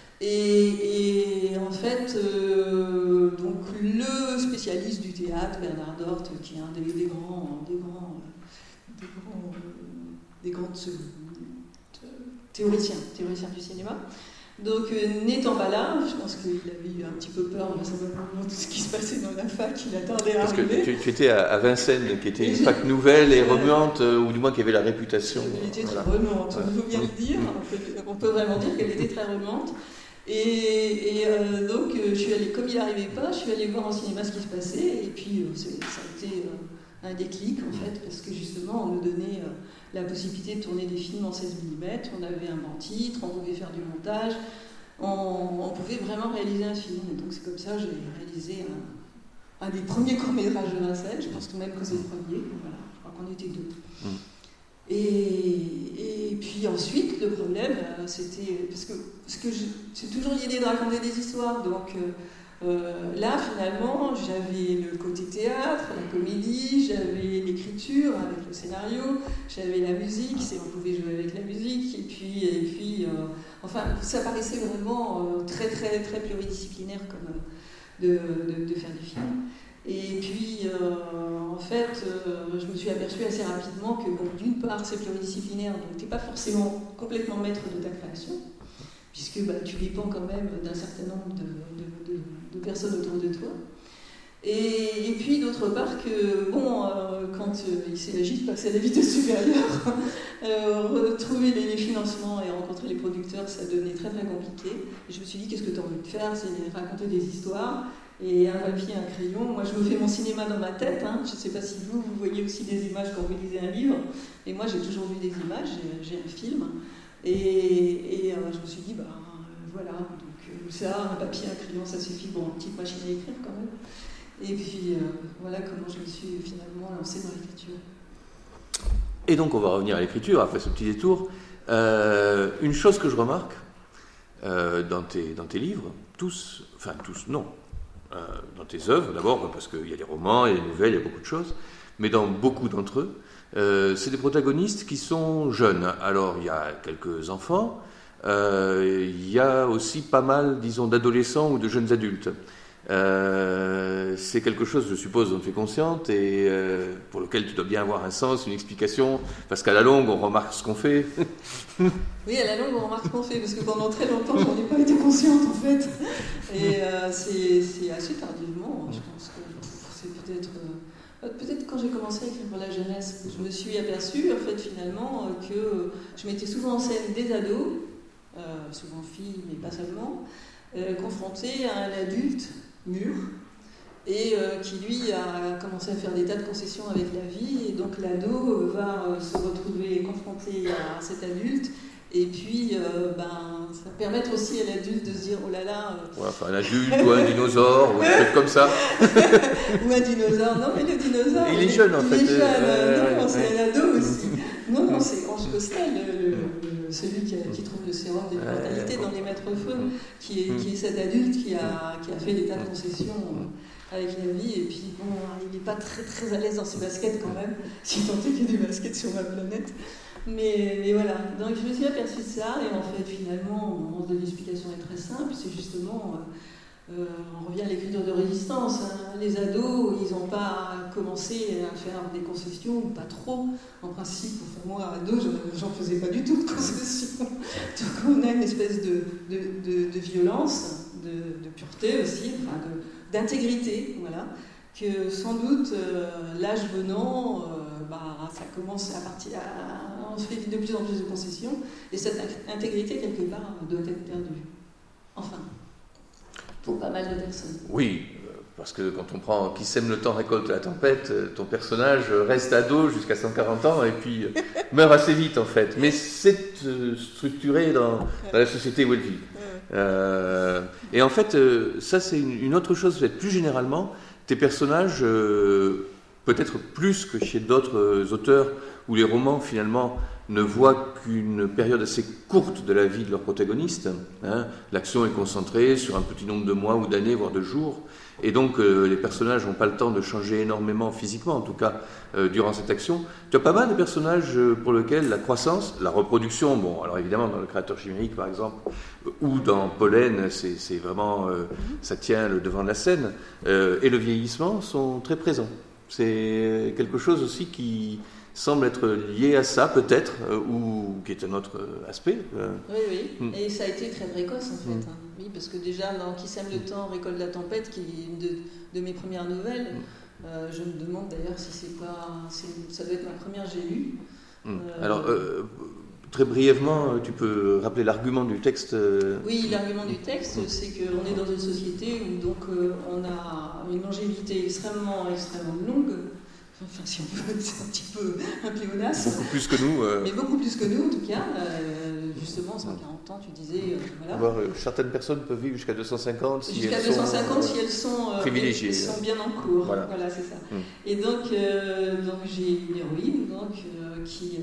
Et, et en fait, euh, donc le spécialiste du théâtre, Bernard Dort, qui est un des, des grands, des grands, des grands, des grands théoriciens, théoriciens du cinéma. Donc, euh, n'étant pas là, je pense qu'il avait eu un petit peu peur de tout ce qui se passait dans la fac, il attendait à Parce arriver. que tu, tu étais à, à Vincennes, qui était une fac nouvelle et remuante, euh, ou du moins qui avait la réputation. Elle était voilà. très remuante, il faut bien le dire, on peut, on peut vraiment dire qu'elle était très remuante. Et, et euh, donc, euh, je suis allée, comme il n'arrivait pas, je suis allée voir en cinéma ce qui se passait, et puis euh, ça a été euh, un déclic en fait, parce que justement, on nous donnait euh, la possibilité de tourner des films en seize millimètres, on avait un bon titre, on pouvait faire du montage, on, on pouvait vraiment réaliser un film. Et donc c'est comme ça que j'ai réalisé un, un des premiers courts-métrages de Vincennes, je pense tout même que c'est le premier, voilà, je crois qu'on était deux. Mmh. Et, et puis ensuite, le problème, c'était, parce que, parce que je, c'est toujours l'idée de raconter des histoires, donc euh, là finalement j'avais le côté théâtre, la comédie, j'avais l'écriture avec le scénario, j'avais la musique, c'est, on pouvait jouer avec la musique, et puis, et puis euh, enfin ça paraissait vraiment euh, très très très pluridisciplinaire comme de, de, de faire des films. Et puis, euh, en fait, euh, je me suis aperçue assez rapidement que, bon, d'une part, c'est pluridisciplinaire, donc tu n'es pas forcément complètement maître de ta création, puisque bah, tu dépends quand même d'un certain nombre de, de, de, de personnes autour de toi. Et, et puis, d'autre part, que, bon, euh, quand euh, il s'agit de passer à la vitesse supérieure, euh, retrouver les, les financements et rencontrer les producteurs, ça devenait très très compliqué. Et je me suis dit, qu'est-ce que tu as envie de faire ? C'est raconter des histoires. Et un papier, un crayon. Moi, je me fais mon cinéma dans ma tête. Hein. Je ne sais pas si vous, vous voyez aussi des images quand vous lisez un livre. Et moi, j'ai toujours vu des images. J'ai, j'ai un film. Et, et euh, je me suis dit, bah, euh, voilà. Donc, euh, ça, un papier, un crayon, ça suffit pour une petite machine à écrire quand même. Et puis, euh, voilà comment je me suis finalement lancée dans l'écriture. Et donc, on va revenir à l'écriture après ce petit détour. Euh, une chose que je remarque euh, dans, tes, dans tes livres, tous, enfin tous, non, Euh, dans tes œuvres, d'abord, parce qu'il y a des romans, il y a des nouvelles, il y a beaucoup de choses, mais dans beaucoup d'entre eux, euh, c'est des protagonistes qui sont jeunes. Alors, il y a quelques enfants, euh, il y a aussi pas mal, disons, d'adolescents ou de jeunes adultes. Euh, c'est quelque chose, je suppose, dont tu es consciente et euh, pour lequel tu dois bien avoir un sens, une explication, parce qu'à la longue, on remarque ce qu'on fait. Oui, à la longue, on remarque ce qu'on fait, parce que pendant très longtemps, j'en ai pas été consciente, en fait. Et euh, c'est, c'est assez tardivement, je pense que c'est peut-être... Euh, peut-être quand j'ai commencé à écrire pour la jeunesse, je me suis aperçue, en fait, finalement, que je mettais souvent en scène des ados, euh, souvent filles, mais pas seulement, euh, confrontés à un adulte mûr, et euh, qui lui a commencé à faire des tas de concessions avec la vie, et donc l'ado va euh, se retrouver confronté à cet adulte, et puis euh, ben, ça va permettre aussi à l'adulte de se dire oh là là. Euh... Ouais, enfin un adulte ou un dinosaure ou un truc comme ça. Ou un dinosaure, non mais le dinosaure. Il est jeune en il fait. Il est jeune, euh, non, ouais, c'est ouais. un ado aussi. Non, non, c'est Ange Costel, le, le, celui qui, a, qui trouve le sérum de l'immortalité ouais, dans Les Maîtres Faunes, qui est, qui est cet adulte qui a, qui a fait des tas de concessions avec la vie, et puis bon, il n'est pas très très à l'aise dans ses baskets quand même, si tant est qu'il y a des baskets sur ma planète. Mais, mais voilà, donc je me suis aperçue de ça, et en fait, finalement, l'explication est très simple, c'est justement, euh, on revient à l'écriture de résistance. Hein. Les ados, ils n'ont pas commencé à faire des concessions, ou pas trop. En principe, enfin, moi, ado, j'en faisais pas du tout de concessions. Donc on a une espèce de, de, de, de violence, de, de pureté aussi, enfin d'intégrité, voilà, que sans doute, euh, l'âge venant, euh, bah, ça commence à partir, à, on se fait de plus en plus de concessions, et cette intégrité, quelque part, doit être perdue. Enfin, pour pas mal de personnes. Oui, parce que quand on prend Qui sème le temps récolte la tempête, ton personnage reste ado jusqu'à cent quarante ans et puis meurt assez vite en fait. Mais c'est structuré dans, dans la société où elle vit. Euh, et en fait, ça c'est une, une autre chose, peut-être plus généralement, tes personnages, euh, peut-être plus que chez d'autres auteurs, où les romans finalement ne voient qu'une période assez courte de la vie de leur protagoniste. Hein. L'action est concentrée sur un petit nombre de mois ou d'années, voire de jours. Et donc euh, les personnages n'ont pas le temps de changer énormément physiquement, en tout cas euh, durant cette action. Tu as pas mal de personnages pour lesquels la croissance, la reproduction, bon, alors évidemment dans Le Créateur chimérique par exemple, ou dans Pollen, c'est, c'est vraiment, euh, ça tient le devant de la scène, euh, et le vieillissement sont très présents. C'est quelque chose aussi qui semble être lié à ça, peut-être, euh, ou qui est un autre aspect. Euh. Oui, oui, mm. Et ça a été très précoce, en fait. Mm. Hein. Oui, parce que déjà, dans Qui sème le temps récolte la tempête, qui est une de, de mes premières nouvelles, mm. euh, je me demande d'ailleurs si c'est pas... C'est, ça doit être ma première, j'ai lu. Mm. Euh, Alors, euh, très brièvement, tu peux rappeler l'argument du texte euh... Oui, l'argument du texte, c'est qu'on est dans une société où donc, euh, on a une longévité extrêmement, extrêmement longue. Enfin, si on veut, c'est un petit peu un pléonasme. Beaucoup plus que nous. Euh... Mais beaucoup plus que nous, en tout cas. Euh, justement, cent quarante ans, tu disais. Euh, voilà. Alors, euh, certaines personnes peuvent vivre jusqu'à deux cent cinquante si jusqu'à elles deux cent cinquante sont, si elles sont euh, privilégiées. Elles sont bien en cours. Voilà, voilà c'est ça. Hum. Et donc, euh, donc j'ai une héroïne donc, euh, qui,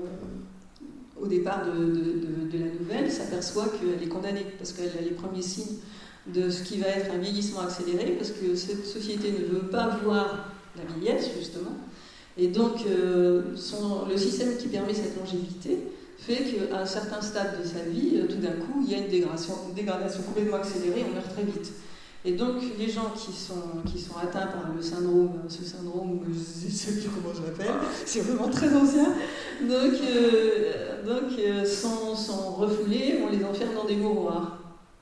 euh, au départ de, de, de, de la nouvelle, s'aperçoit qu'elle est condamnée parce qu'elle a les premiers signes de ce qui va être un vieillissement accéléré, parce que cette société ne veut pas voir la vieillesse, justement. Et donc, euh, son, le système qui permet cette longévité fait qu'à un certain stade de sa vie, euh, tout d'un coup, il y a une dégradation, une dégradation complètement accélérée, on meurt très vite. Et donc, les gens qui sont, qui sont atteints par le syndrome, ce syndrome, je ne sais plus comment je l'appelle, c'est vraiment très ancien, donc, euh, donc euh, sont, sont refoulés, on les enferme dans des mouroirs.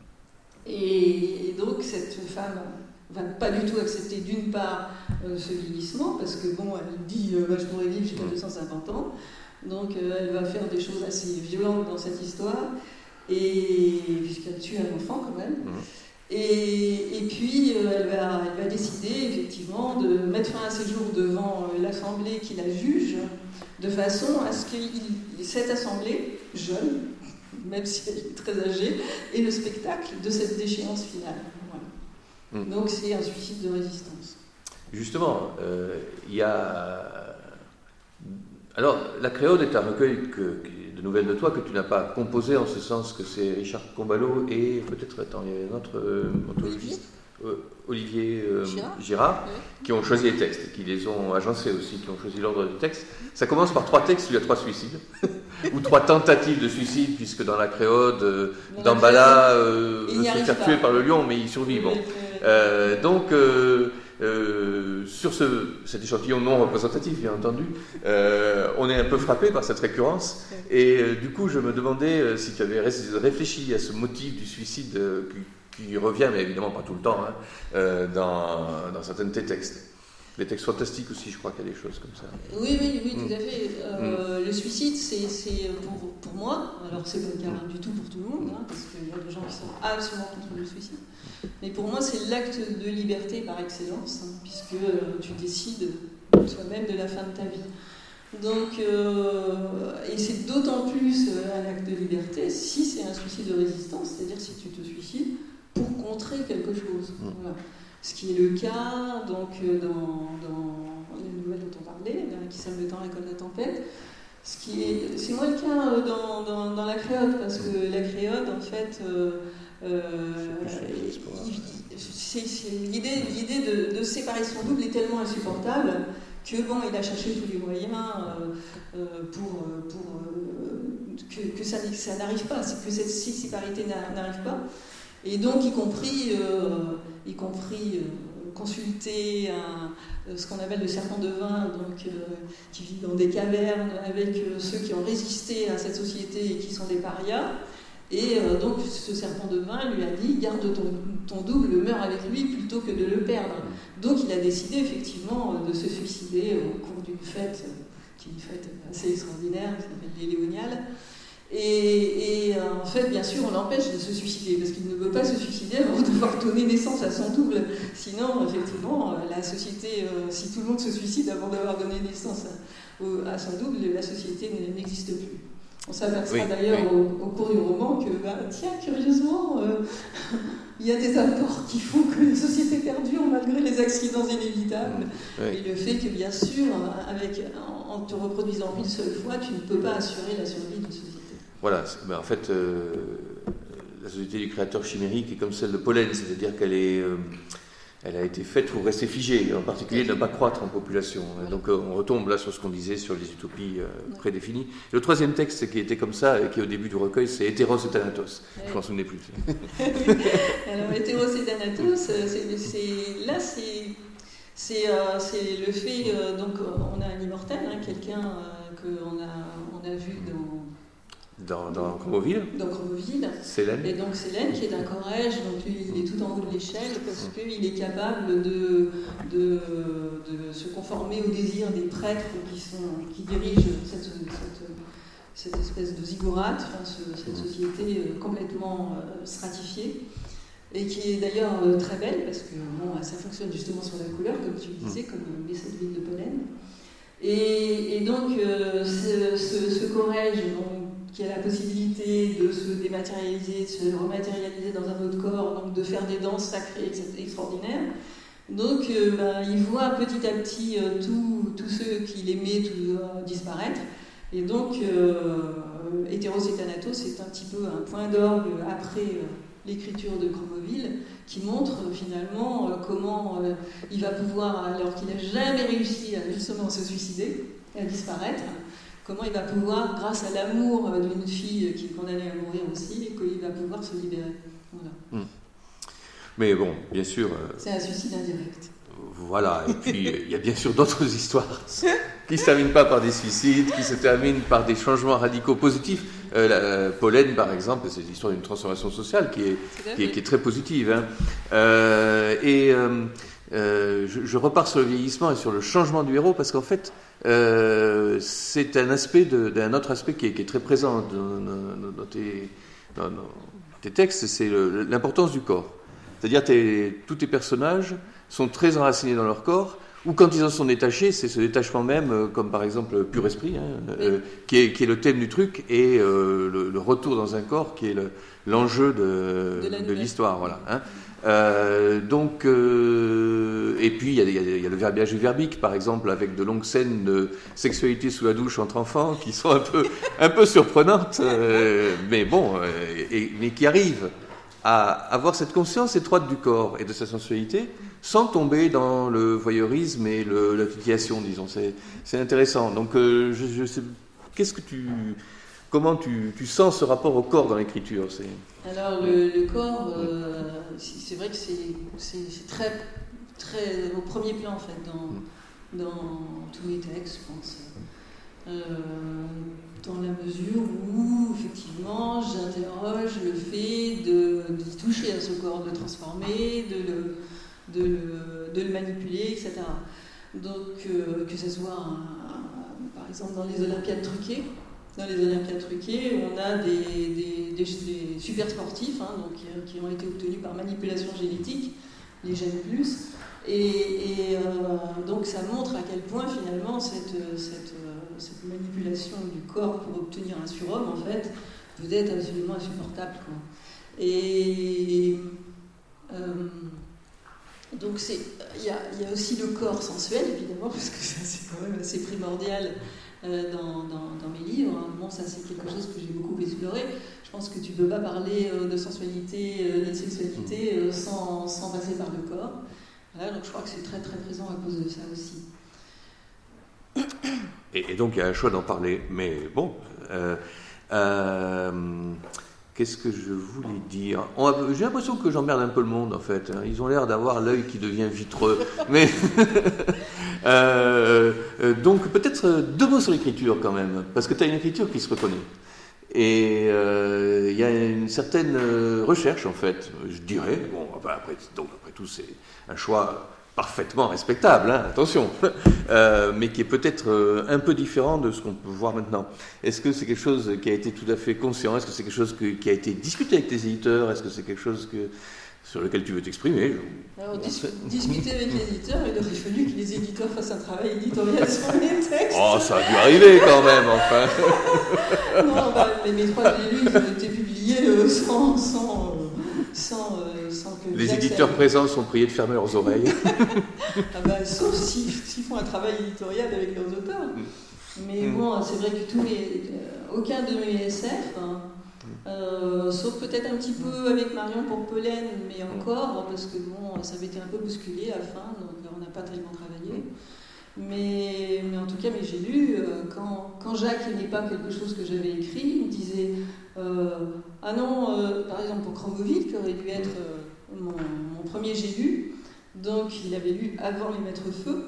Et, et donc, cette femme va pas du tout accepter d'une part euh, ce vieillissement, parce que bon, elle dit euh, bah, je pourrais vivre jusqu'à deux cent cinquante ans, donc euh, elle va faire des choses assez violentes dans cette histoire, et puisqu'elle tue un enfant quand même. Mmh. Et, et puis euh, elle, va, elle va décider effectivement de mettre fin à ses jours devant euh, l'assemblée qui la juge, de façon à ce que cette assemblée, jeune, même si elle est très âgée, ait le spectacle de cette déchéance finale. Donc c'est un suicide de résistance. Justement, euh, il y a... Alors, La Créole est un recueil que, de nouvelles de toi que tu n'as pas composé, en ce sens que c'est Richard Combalot et peut-être, attends, il y a un autre euh, Olivier, euh, Olivier euh, Girard, Girard oui. Qui ont choisi les textes, qui les ont agencés aussi, qui ont choisi l'ordre des textes. Ça commence par trois textes où il y a trois suicides, ou trois tentatives de suicide, puisque dans La Créole, euh, Damballa euh, veut se faire tuer par le lion, mais il survit. Bon. Euh, donc, euh, euh, sur ce, cet échantillon non représentatif, bien entendu, euh, on est un peu frappé par cette récurrence. Et euh, du coup, je me demandais euh, si tu avais réfléchi à ce motif du suicide euh, qui, qui revient, mais évidemment pas tout le temps, hein, euh, dans, dans certains de tes textes. Les textes fantastiques aussi, je crois qu'il y a des choses comme ça. Oui, oui, oui, tout mmh. à fait. Euh, mmh. Le suicide, c'est, c'est pour, pour moi, alors c'est pas le cas du tout pour tout le monde, hein, parce qu'il y a des gens qui sont absolument contre le suicide, mais pour moi, c'est l'acte de liberté par excellence, hein, puisque euh, tu décides toi-même de la fin de ta vie. Donc, euh, et c'est d'autant plus un acte de liberté si c'est un suicide de résistance, c'est-à-dire si tu te suicides pour contrer quelque chose. Mmh. Voilà. Ce qui est le cas donc, dans, dans les nouvelles dont on parlait, Qui sème le temps récolte la tempête. Ce qui est, c'est moins le cas dans, dans, dans La Créole, parce que La Créole, en fait, euh, euh, c'est, c'est, l'idée, l'idée de, de séparer son double est tellement insupportable que bon, il a cherché tous les moyens euh, euh, pour, pour euh, que, que ça, ça n'arrive pas, que cette séparité n'arrive pas. Et donc, y compris, euh, y compris euh, consulter un, ce qu'on appelle le serpent de vin, donc, euh, qui vit dans des cavernes avec euh, ceux qui ont résisté à cette société et qui sont des parias. Et euh, donc, ce serpent de vin lui a dit « Garde ton, ton double, meurs avec lui plutôt que de le perdre ». Donc, il a décidé effectivement de se suicider au cours d'une fête, qui est une fête assez extraordinaire, qui s'appelle les Léoniales. Et, et euh, en fait, bien sûr, on l'empêche de se suicider, parce qu'il ne veut pas se suicider avant de devoir donner naissance à son double. Sinon, effectivement, la société, euh, si tout le monde se suicide avant d'avoir donné naissance à, à son double, la société n'existe plus. On s'aperçoit oui, d'ailleurs oui. au, au cours du roman que, bah, tiens, curieusement, euh, il y a des apports qui font que les sociétés perdurent malgré les accidents inévitables. Oui. Et le fait que, bien sûr, avec, en, en te reproduisant une seule fois, tu ne peux pas assurer la survie d'une société. Voilà, ben en fait, euh, la société du créateur chimérique est comme celle de Pollen, c'est-à-dire qu'elle est, euh, elle a été faite pour rester figée, en particulier ne pas croître en population. Voilà. Donc euh, on retombe là sur ce qu'on disait sur les utopies euh, ouais. prédéfinies. Et le troisième texte qui était comme ça, et qui est au début du recueil, c'est Hétéros et Thanatos. Ouais. Je m'en souvenais plus. Alors Hétéros et Thanatos, c'est, c'est, là c'est, c'est, euh, c'est le fait, euh, donc on a un immortel, hein, quelqu'un euh, qu'on a, on a vu dans... Dans, dans Cromoville. Dans Cromoville. Célène. Et donc Célène, qui est d'un Corrège, donc lui, il est tout en haut de l'échelle parce qu'il est capable de, de, de se conformer aux désirs des prêtres qui, sont, qui dirigent cette, cette, cette espèce de ziggourate, enfin, ce, cette société complètement stratifiée, et qui est d'ailleurs très belle parce que bon, ça fonctionne justement sur la couleur, comme tu le disais, comme les sept villes de Pollen. Et, et donc euh, ce, ce, ce Corrège, donc, qui a la possibilité de se dématérialiser, de se rematérialiser dans un autre corps, donc de faire des danses sacrées extraordinaires. Donc euh, ben, il voit petit à petit euh, tous ceux qu'il aimait tout, euh, disparaître. Et donc euh, Hétéros et Thanatos, c'est un petit peu un point d'orgue après euh, l'écriture de Cromoville, qui montre euh, finalement euh, comment euh, il va pouvoir, alors qu'il n'a jamais réussi à justement se suicider, à disparaître, comment il va pouvoir, grâce à l'amour d'une fille qui est condamnée à mourir aussi, et qu'il va pouvoir se libérer. Voilà. Mmh. Mais bon, bien sûr... Euh, c'est un suicide indirect. Voilà, et puis il y a bien sûr d'autres histoires qui ne se terminent pas par des suicides, qui se terminent par des changements radicaux positifs. Euh, la, euh, Pollen, par exemple, c'est l'histoire d'une transformation sociale qui est, qui est, qui est très positive. Hein. Euh, et... Euh, Euh, je, je repars sur le vieillissement et sur le changement du héros parce qu'en fait euh, c'est un aspect de, d'un autre aspect qui est, qui est très présent dans, dans, dans, tes, dans, dans tes textes, c'est le, l'importance du corps. C'est-à-dire que tous tes personnages sont très enracinés dans leur corps, ou quand ils en sont détachés, c'est ce détachement même, comme par exemple Pur Esprit, hein, euh, qui, est, qui est le thème du truc, et euh, le, le retour dans un corps qui est le, l'enjeu de, de, de l'histoire. Voilà, hein. Euh, donc, euh, et puis il y, y, y a le verbiage verbique, par exemple, avec de longues scènes de sexualité sous la douche entre enfants qui sont un peu, un peu surprenantes, euh, mais bon, euh, et, mais qui arrivent à avoir cette conscience étroite du corps et de sa sensualité sans tomber dans le voyeurisme et le, la titillation, disons. C'est, c'est intéressant. Donc, euh, je, je sais, qu'est-ce que tu... Comment tu, tu sens ce rapport au corps dans l'écriture? c'est... Alors, le, le corps, euh, c'est vrai que c'est, c'est, c'est très, très au premier plan, en fait, dans, dans tous mes textes, je pense. Euh, dans la mesure où, effectivement, j'interroge le fait de, d'y toucher à ce corps, de le transformer, de le, de le, de le manipuler, et cetera. Donc, euh, que ce soit, un, un, par exemple, dans les Olympiades truquées, Dans les Olympiades truquées, on a des, des, des, des super sportifs hein, donc, qui, qui ont été obtenus par manipulation génétique, les gènes plus, et, et euh, donc ça montre à quel point finalement cette, cette, cette manipulation du corps pour obtenir un surhomme en fait peut être absolument insupportable. Quoi. Et euh, donc il y a, y a aussi le corps sensuel évidemment, parce que ça c'est quand même assez primordial. Euh, dans, dans, dans mes livres. Bon, ça c'est quelque chose que j'ai beaucoup exploré. Je pense que tu ne peux pas parler euh, de sensualité, euh, de sexualité euh, sans, sans passer par le corps. Voilà, donc je crois que c'est très très présent à cause de ça aussi. Et, et donc il y a un choix d'en parler. Mais bon, euh, euh, qu'est-ce que je voulais dire? On a, j'ai l'impression que j'emmerde un peu le monde en fait. Ils ont l'air d'avoir l'œil qui devient vitreux. Mais euh, euh, donc peut-être deux mots sur l'écriture quand même, parce que tu as une écriture qui se reconnaît. Et il euh, y a une certaine recherche en fait, je dirais. Bon, enfin, après, donc après tout, c'est un choix parfaitement respectable, hein, attention, euh, mais qui est peut-être euh, un peu différent de ce qu'on peut voir maintenant. Est-ce que c'est quelque chose qui a été tout à fait conscient? Est-ce que c'est quelque chose que, qui a été discuté avec tes éditeurs? Est-ce que c'est quelque chose que, sur lequel tu veux t'exprimer? Alors, dis- discuter avec les éditeurs, il aurait fallu que les éditeurs fassent un travail éditorial sur les textes. Oh, ça a dû arriver quand même, enfin. Non, bah, mais mes trois que j'ai lus, ils ont été publiés euh, sans... sans euh, Sans, euh, sans que les éditeurs présents sont priés de fermer leurs oreilles. Ah bah, sauf s'ils, s'ils font un travail éditorial avec leurs auteurs. Mais mm. bon, c'est vrai que tous les, euh, aucun de mes S F, hein, euh, sauf peut-être un petit peu avec Marion pour Pollen, mais encore, parce que bon, ça avait été un peu bousculé à la fin, donc on n'a pas tellement travaillé. Mais, mais en tout cas, mais j'ai lu, euh, quand, quand Jacques n'aimait pas quelque chose que j'avais écrit, il me disait euh, ah non, euh, par exemple pour Cromoville, qui aurait dû être euh, mon, mon premier j'ai lu, donc il avait lu avant Les Maîtres Feux.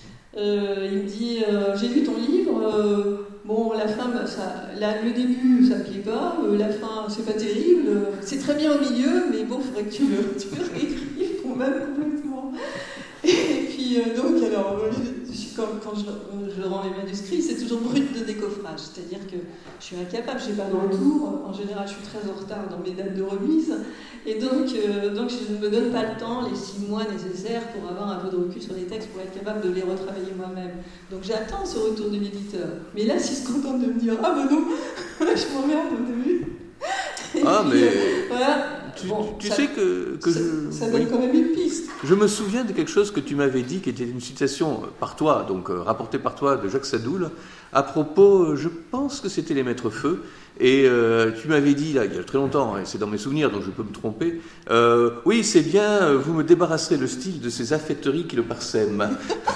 Euh, il me dit euh, j'ai lu ton livre, euh, bon, la fin, ça, la, le début, ça ne me plaît pas, euh, la fin, c'est pas terrible, euh, c'est très bien au milieu, mais bon, il faudrait que tu le, tu le réécrives pour même complètement. Et puis, euh, donc, alors, quand, quand je, je rends les manuscrits, c'est toujours brut de décoffrage. C'est-à-dire que je suis incapable, je n'ai pas de retour. En général, je suis très en retard dans mes dates de remise. Et donc, euh, donc, je ne me donne pas le temps, les six mois nécessaires pour avoir un peu de recul sur les textes, pour être capable de les retravailler moi-même. Donc, j'attends ce retour de l'éditeur. Mais là, s'il se contente de me dire « Ah ben non, je m'emmerde au début », ah, puis, mais euh, voilà. tu, Bon, tu ça, sais que, que ça, je... ça donne oui. quand même une piste. Je me souviens de quelque chose que tu m'avais dit, qui était une citation par toi, donc euh, rapportée par toi de Jacques Sadoul, à propos, je pense que c'était Les Maîtres Feux, et euh, tu m'avais dit, là, il y a très longtemps, et c'est dans mes souvenirs, donc je peux me tromper, euh, oui, c'est bien, vous me débarrasserez le style de ces affecteries qui le parsèment.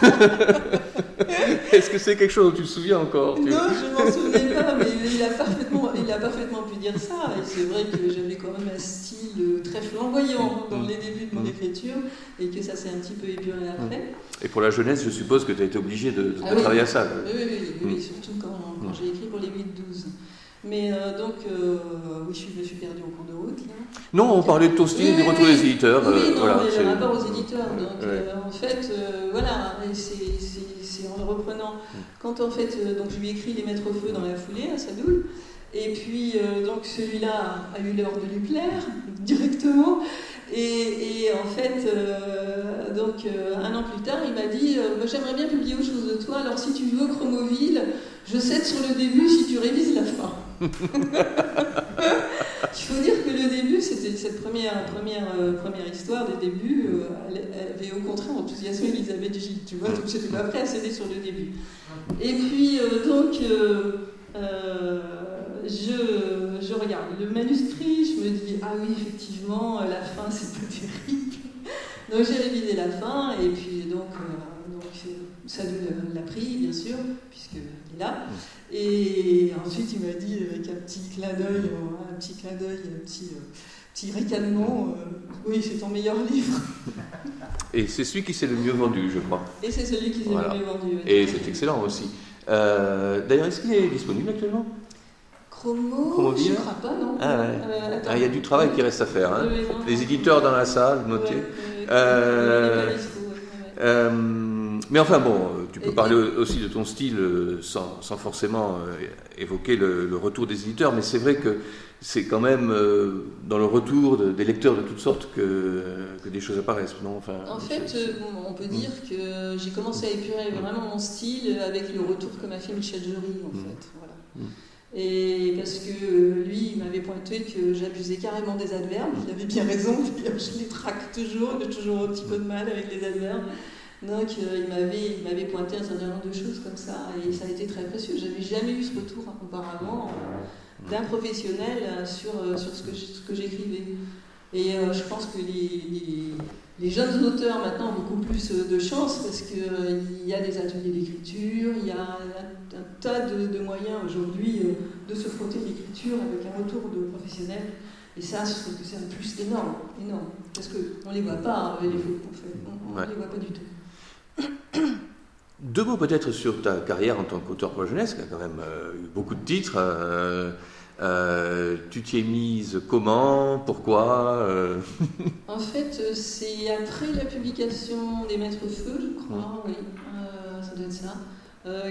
Est-ce que c'est quelque chose dont tu te souviens encore? Non, je m'en souviens pas, mais il a, parfaitement, il a parfaitement pu dire ça. Et c'est vrai que j'avais quand même un style très flamboyant dans les débuts de mon écriture, et que ça s'est un petit peu épuré après. Et pour la jeunesse, je suppose que tu as été obligé de, de ah, travailler oui. à ça. Oui, oui, oui, oui, oui, surtout quand, quand mm. j'ai écrit pour les huit douze. Mais euh, donc, euh, oui, je me suis perdue en cours de route, là. Non, on parlait de ton style, oui, du retour des éditeurs. Oui, euh, non, voilà, mais c'est... le rapport aux éditeurs. Donc, ouais. euh, en fait, euh, voilà, et c'est, c'est, c'est en le reprenant. Quand, en fait, euh, donc, je lui ai écrit Les Maîtres Feux dans la foulée, à Sadoul, et puis, euh, donc, celui-là a eu l'heure de lui plaire, directement. Et, et en fait, euh, donc, euh, un an plus tard, il m'a dit euh, bah, j'aimerais bien publier autre chose de toi, alors si tu veux, Cromoville, je cède sur le début si tu révises la fin. Il faut dire que le début, c'était cette première, première, euh, première histoire des débuts, euh, elle, elle avait au contraire enthousiasmé Elisabeth Gilles, tu vois, donc j'étais pas prêt à céder sur le début. Et puis, euh, donc, euh, euh, je, je regarde le manuscrit, je me dis, ah oui, effectivement, la fin, c'est pas terrible. Donc j'ai révisé la fin, et puis donc, euh, donc ça l'a pris, bien sûr, puisqu'il est là. Et ensuite, il m'a dit, avec un petit clin d'œil, un petit clin d'œil, un petit, euh, petit ricanement, euh, oui, c'est ton meilleur livre. Et c'est celui qui s'est le mieux vendu, je crois. Et c'est celui qui s'est voilà. le mieux vendu. Et c'est excellent aussi. Euh, d'ailleurs, est-ce qu'il est disponible actuellement? Chromo, Cromoville? je ne crois pas, non. Ah ouais. Euh, ah, il y a du travail qui reste à faire. Hein. Oui, non, Les non, éditeurs non. dans la salle, notez. Ouais, ouais, euh, ouais, ouais. euh, mais enfin bon, tu peux et, parler et... aussi de ton style sans, sans forcément euh, évoquer le, le retour des éditeurs, mais c'est vrai que c'est quand même euh, dans le retour de, des lecteurs de toutes sortes que, que des choses apparaissent, non? Enfin, en fait, euh, on peut dire mmh. que j'ai commencé à épurer vraiment mon style avec le retour que m'a fait Michel Jury, en mmh. fait. Voilà. Mmh. Et parce que lui, il m'avait pointé que j'abusais carrément des adverbes. Il avait bien raison, d'ailleurs, je les traque toujours, j'ai toujours un petit peu de mal avec les adverbes. Donc euh, il, m'avait, il m'avait pointé un certain nombre de choses comme ça, et ça a été très précieux. Je n'avais jamais eu ce retour auparavant euh, d'un professionnel sur, euh, sur ce, que, ce que j'écrivais. Et euh, je pense que les, les, les jeunes auteurs maintenant ont beaucoup plus de chance parce qu'il euh, y a des ateliers d'écriture, il y a un, un tas de, de moyens aujourd'hui euh, de se frotter l'écriture avec un retour de professionnels. Et ça, je trouve que c'est un plus énorme, énorme. Parce qu'on ne les voit pas, les fautes qu'on fait. On ne ouais. les voit pas du tout. Deux mots peut-être sur ta carrière en tant qu'auteur pour la jeunesse, qui a quand même euh, eu beaucoup de titres. Euh, euh, tu t'y es mise comment? Pourquoi euh... En fait, c'est après la publication des Maîtres Feux, je crois, mmh. oui, euh, ça doit être ça, euh,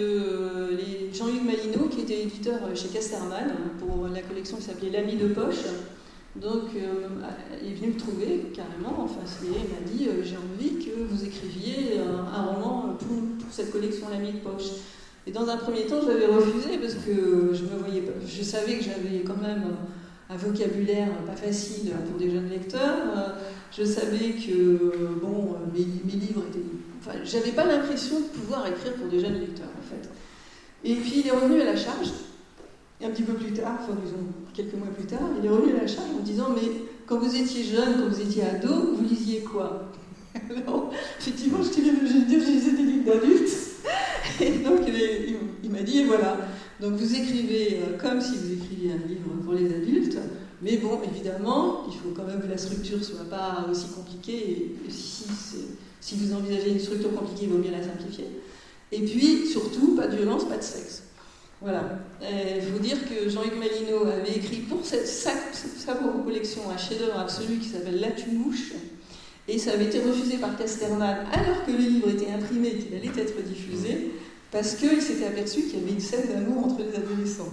que les Jean-Hugues Malinaud, qui était éditeur chez Casterman, pour la collection qui s'appelait L'Ami de poche, donc euh, est venu me trouver carrément en face et il m'a dit euh, j'ai envie que vous écriviez un, un roman pour, pour cette collection L'Ami de poche. Et dans un premier temps, j'avais refusé parce que je me voyais pas, je savais que j'avais quand même un vocabulaire pas facile pour des jeunes lecteurs. Je savais que bon, mes, mes livres étaient, enfin, j'avais pas l'impression de pouvoir écrire pour des jeunes lecteurs en fait. Et puis il est revenu à la charge. Et un petit peu plus tard, enfin disons quelques mois plus tard, il est revenu à la charge en me disant mais quand vous étiez jeune, quand vous étiez ado, vous lisiez quoi? Alors, effectivement, je disais je lisais des livres d'adultes. Et donc il, il m'a dit, et voilà, donc vous écrivez euh, comme si vous écriviez un livre pour les adultes, mais bon, évidemment, il faut quand même que la structure ne soit pas aussi compliquée, et si, si vous envisagez une structure compliquée, il vaut mieux la simplifier. Et puis, surtout, pas de violence, pas de sexe. Voilà. Il faut dire que Jean-Hugues Malinaud avait écrit pour cette, sa, sa collection un chef-d'œuvre absolu qui s'appelle La Tumouche, et ça avait été refusé par Casterman alors que le livre était imprimé et qu'il allait être diffusé, parce qu'il s'était aperçu qu'il y avait une scène d'amour entre les adolescents.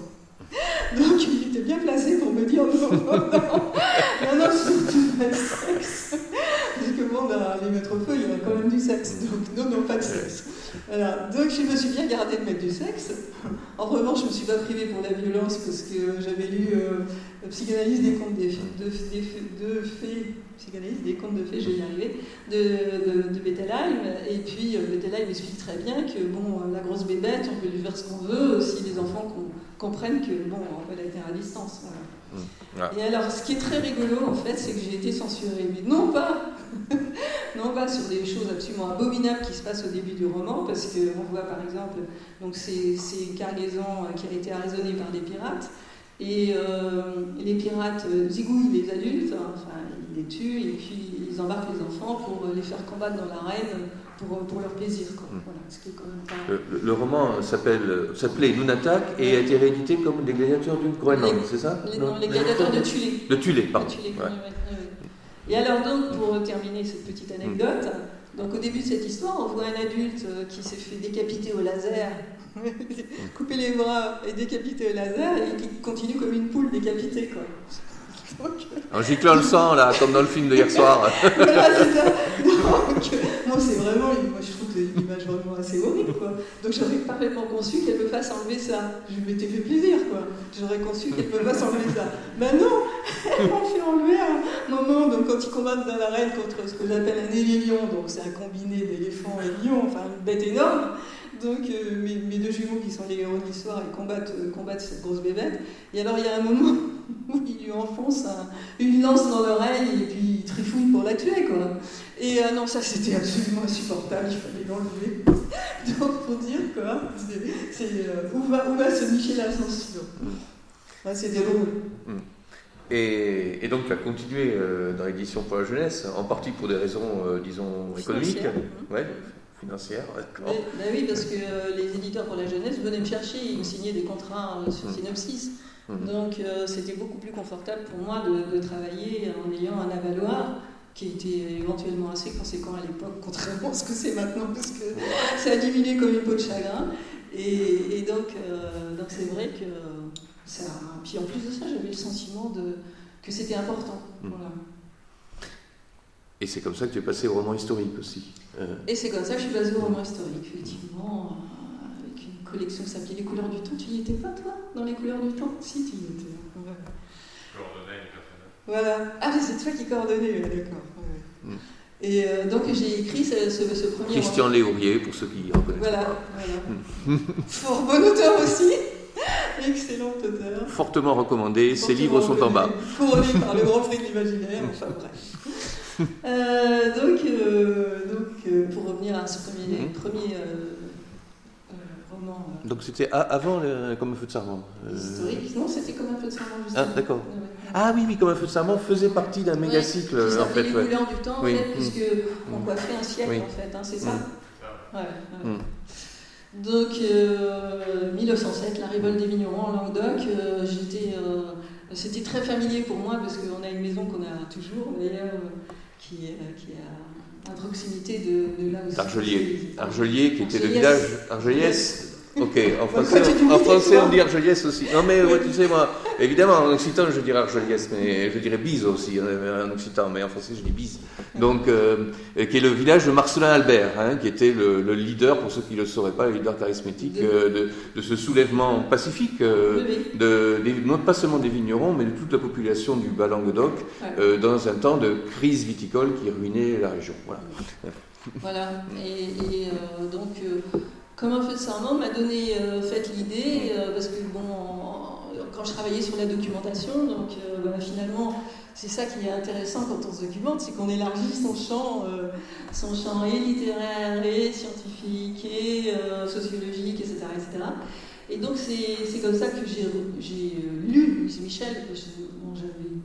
Donc il était bien placé pour me dire non, non, non, non, non, surtout pas de sexe. Parce que bon, dans les Maîtres Feux, il y avait quand même du sexe, donc non, non, pas de sexe. Voilà. Donc je me suis bien gardée de mettre du sexe. En revanche, je ne me suis pas privée pour la violence parce que j'avais lu euh, Psychanalyse des contes des fées, de, de, de fées, Psychanalyse des contes de fées, je vais y arriver, de, de, de Bettelheim. Et puis euh, Bettelheim explique très bien que bon, la grosse bébête, on peut lui faire ce qu'on veut si les enfants qu'on comprennent que bon, on peut la tenir à distance. Voilà. Mmh. Ah. Et alors, ce qui est très rigolo, en fait, c'est que j'ai été censurée, mais non pas, non pas sur des choses absolument abominables qui se passent au début du roman, parce qu'on voit par exemple donc ces, ces cargaisons qui ont été arraisonnées par des pirates, et euh, les pirates zigouillent les adultes, enfin ils les tuent, et puis ils embarquent les enfants pour les faire combattre dans l'arène. Pour, pour leur plaisir, quoi. Voilà, ce qui est quand même pas... le, le roman s'appelait Nunatak et a été réédité comme Les Gladiateurs du Groenland, c'est ça? les, non, Les Gladiateurs de Tulé. De Tulé, pardon. De Tulé, ouais. Oui, oui, oui. Et alors donc, pour terminer cette petite anecdote, mm. donc au début de cette histoire, on voit un adulte qui s'est fait décapiter au laser, couper les bras et décapiter au laser, et qui continue comme une poule décapitée, quoi. En giclant le sang, là, comme dans le film de hier soir. Voilà, c'est ça. Donc, moi, c'est vraiment, moi, je trouve que c'est une image vraiment assez horrible, quoi. Donc, j'aurais parfaitement conçu qu'elle me fasse enlever ça. Je m'étais fait plaisir, quoi. J'aurais conçu qu'elle me fasse enlever ça. Ben non, elle m'en fait enlever un moment. Donc, quand ils combattent dans l'arène contre ce que j'appelle un élélion, donc c'est un combiné d'éléphant et de lion, enfin, une bête énorme. Donc, euh, mes, mes deux jumeaux qui sont les héros de l'histoire, ils combattent, euh, combattent cette grosse bébête. Et alors, il y a un moment où il lui enfonce un, une lance dans l'oreille et puis il trifouille pour la tuer, quoi. Et euh, non, ça, c'était absolument insupportable, il fallait l'enlever. Donc, pour dire, quoi, c'est, c'est, euh, où, va, où va se nicher la censure. Ouais, c'était drôle. Et, et donc, tu as continué euh, dans l'édition pour la jeunesse, en partie pour des raisons, euh, disons, économiques. Ouais. Financière, d'accord. Ben oui, parce que euh, les éditeurs pour la jeunesse venaient me chercher, ils me signaient des contrats euh, sur Synopsis. Mmh. Donc euh, c'était beaucoup plus confortable pour moi de, de travailler en ayant un avaloir qui était éventuellement assez conséquent à l'époque, contrairement à ce que c'est maintenant, parce que ça a diminué comme une peau de chagrin. Et, et donc euh, donc c'est vrai que ça. Puis en plus de ça, j'avais le sentiment de, que c'était important. Mmh. Voilà. Et c'est comme ça que tu es passé au roman historique aussi. Euh... Et c'est comme ça que je suis passée au roman historique, effectivement, euh, avec une collection qui s'appelait Les Couleurs du Temps. Tu n'y étais pas, toi, dans Les Couleurs du Temps? Si, tu y étais. Ouais. Coordonnée, une Voilà. Ah, mais c'est toi qui coordonnais, d'accord. Ouais. Mm. Et euh, donc j'ai écrit ce, ce, ce premier Christian roman. Léourier, pour ceux qui reconnaissent. Voilà, voilà. Fort bon auteur aussi. Excellent auteur. Fortement recommandé, Fortement ses livres sont en bas. Couronné par le Grand Prix de l'Imaginaire, enfin bref. Euh, donc, euh, donc euh, pour revenir à ce premier, Mhm. premier euh, euh, roman euh, Donc c'était a- avant le- Comme un feu de sarment. euh, historique, non, c'était comme un peu de sarment Ah, justement. d'accord. Ouais, ouais. Ah oui, oui, Comme un feu de sarment faisait partie d'un méga cycle, qui en fait. s'appelait Les Ouais. couleurs du temps, Oui. en fait, Mm. puisque on Mm. coiffait un siècle Oui. en fait, hein, c'est ça. Mm. Ouais, ouais. Mm. Donc, euh, mille neuf cent sept, la révolte des vignerons en Languedoc, euh, j'étais, euh, c'était très familier pour moi parce qu'on a une maison qu'on a toujours d'ailleurs, euh, qui, est, qui est à, à proximité de, de là aussi. Argelier. Argelier, qui était le Argeliès. village. Argeliès. Ok, en Bah, français, quand tu on, en dis, français toi. on dit Argeliès aussi. Non mais ouais, tu sais moi, évidemment en occitan je dirais Argeliès, mais je dirais Bise aussi en occitan, mais en français je dis Bise. Donc, euh, qui est le village de Marcelin Albert, hein, qui était le, le leader, pour ceux qui ne le sauraient pas, le leader charismatique euh, de, de ce soulèvement pacifique, euh, Oui, oui. de, des- non pas seulement des vignerons, mais de toute la population du Bas-Languedoc, Ouais. euh, dans un temps de crise viticole qui ruinait la région. Voilà. Voilà, et, et, euh, donc, euh, comme un feu de sarment m'a donné euh, fait l'idée, euh, parce que bon, en- quand je travaillais sur la documentation, donc euh, voilà, finalement, c'est ça qui est intéressant quand on se documente, c'est qu'on élargit son champ, euh, son champ et littéraire, et scientifique, et euh, sociologique, et cetera, et cetera. Et donc c'est c'est comme ça que j'ai j'ai, euh, lu Louise Michel. Je, bon, j'avais-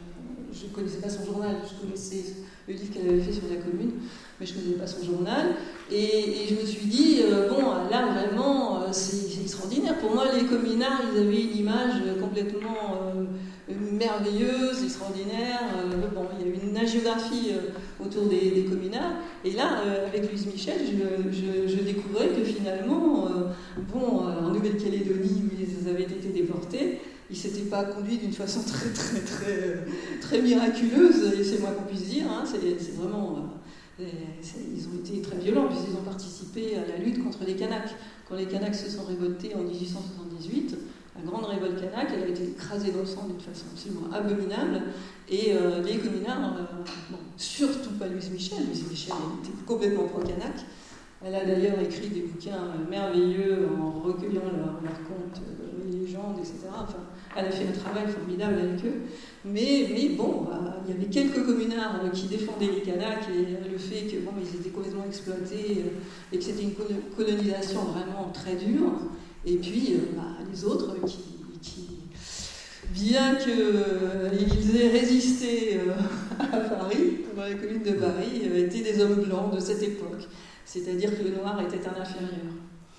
je ne connaissais pas son journal, je connaissais le livre qu'elle avait fait sur la Commune, mais je ne connaissais pas son journal. Et, et je me suis dit, euh, bon, là vraiment, euh, c'est c'est extraordinaire. Pour moi, les communards, ils avaient une image euh, complètement euh, merveilleuse, extraordinaire. Euh, bon, il y a eu une agiographie euh, autour des, des communards. Et là, euh, avec Louise Michel, je, je, je découvrais que finalement, euh, bon, euh, en Nouvelle-Calédonie, où ils avaient été déportés, ils ne s'étaient pas conduits d'une façon très, très, très, très miraculeuse, et c'est moins qu'on puisse dire. Hein, c'est c'est vraiment... Euh, c'est- ils ont été très violents, puisqu'ils ont participé à la lutte contre les Kanaks. Quand les Kanaks se sont révoltés en dix-huit cent soixante-dix-huit, la grande révolte kanak, elle a été écrasée dans le sang d'une façon absolument abominable. Et euh, les communards, euh, bon, surtout pas Louise Michel, Louise Michel elle était complètement pro-kanak. Elle a d'ailleurs écrit des bouquins merveilleux en recueillant leurs leur contes, euh, les légendes, et cetera. Enfin, elle a fait un travail formidable avec eux. Mais, mais bon, bah, il y avait quelques communards euh, qui défendaient les Kanaks et euh, le fait que bon, ils étaient complètement exploités euh, et que c'était une colo- colonisation vraiment très dure. Et puis euh, bah, les autres qui, qui bien qu'ils aient résisté euh, à Paris, dans la commune de Paris, euh, étaient des hommes blancs de cette époque. C'est-à-dire que le noir était un inférieur.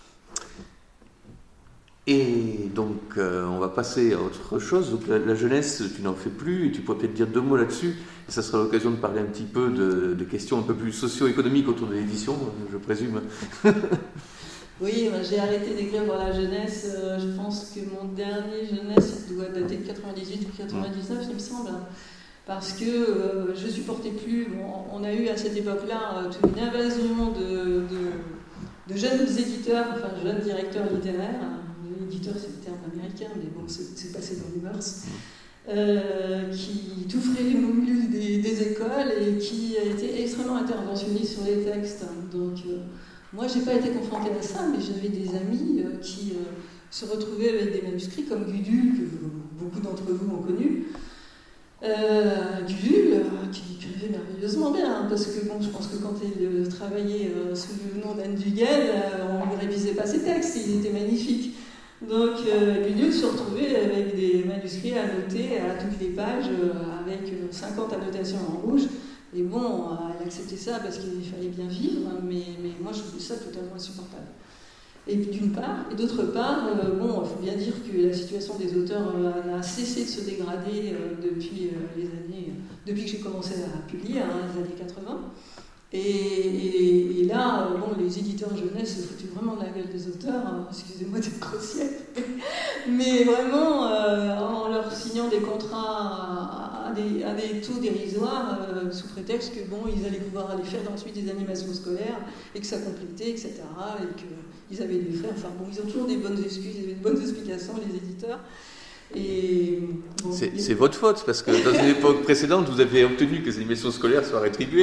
Et donc, euh, on va passer à autre chose. Donc, la, la jeunesse, tu n'en fais plus, et tu pourrais peut-être dire deux mots là-dessus. Et ça sera l'occasion de parler un petit peu de, de questions un peu plus socio-économiques autour de l'édition, je présume. Oui, ben, j'ai arrêté d'écrire pour la jeunesse. Euh, je pense que mon dernier jeunesse doit dater de quatre-vingt-dix-huit ou quatre-vingt-dix-neuf, il me semble. Parce que euh, je supportais plus. Bon, on a eu à cette époque-là euh, toute une invasion de, de, de jeunes éditeurs, enfin jeunes directeurs littéraires. L'éditeur, c'est le terme américain, mais bon, c'est c'est passé dans les mœurs. Euh, qui tout ferait les moulules des, des écoles et qui a été extrêmement interventionniste sur les textes. Donc, euh, moi, je n'ai pas été confrontée à ça, mais j'avais des amis euh, qui euh, se retrouvaient avec des manuscrits comme Gudule, que beaucoup d'entre vous ont connu. Euh, Gudule, euh, qui écrivait merveilleusement bien, hein, parce que bon, je pense que quand il euh, travaillait euh, sous le nom d'Anne Duguel, euh, on ne révisait pas ses textes, ils étaient magnifiques. Donc, euh, Gudule se retrouvait avec des manuscrits annotés à toutes les pages, euh, avec euh, cinquante annotations en rouge. Et bon, euh, elle acceptait ça parce qu'il fallait bien vivre, hein, mais, mais moi je trouvais ça totalement insupportable. Et d'une part, et d'autre part, euh, bon, il faut bien dire que la situation des auteurs euh, n'a cessé de se dégrader euh, depuis euh, les années, depuis que j'ai commencé à publier, hein, les années quatre-vingts. Et, et, et là, euh, bon, les éditeurs jeunesse se foutaient vraiment de la gueule des auteurs, hein, excusez-moi d'être grossière, mais vraiment euh, en leur signant des contrats à, à, des, à des taux dérisoires, euh, sous prétexte que bon, ils allaient pouvoir aller faire ensuite des animations scolaires et que ça complétait, et cetera. Et qu'ils avaient des frais. Enfin bon, ils ont toujours des bonnes excuses, des bonnes explications, les éditeurs. Et bon, C'est et... c'est votre faute, parce que dans une époque précédente, vous avez obtenu que les animations scolaires soient rétribuées.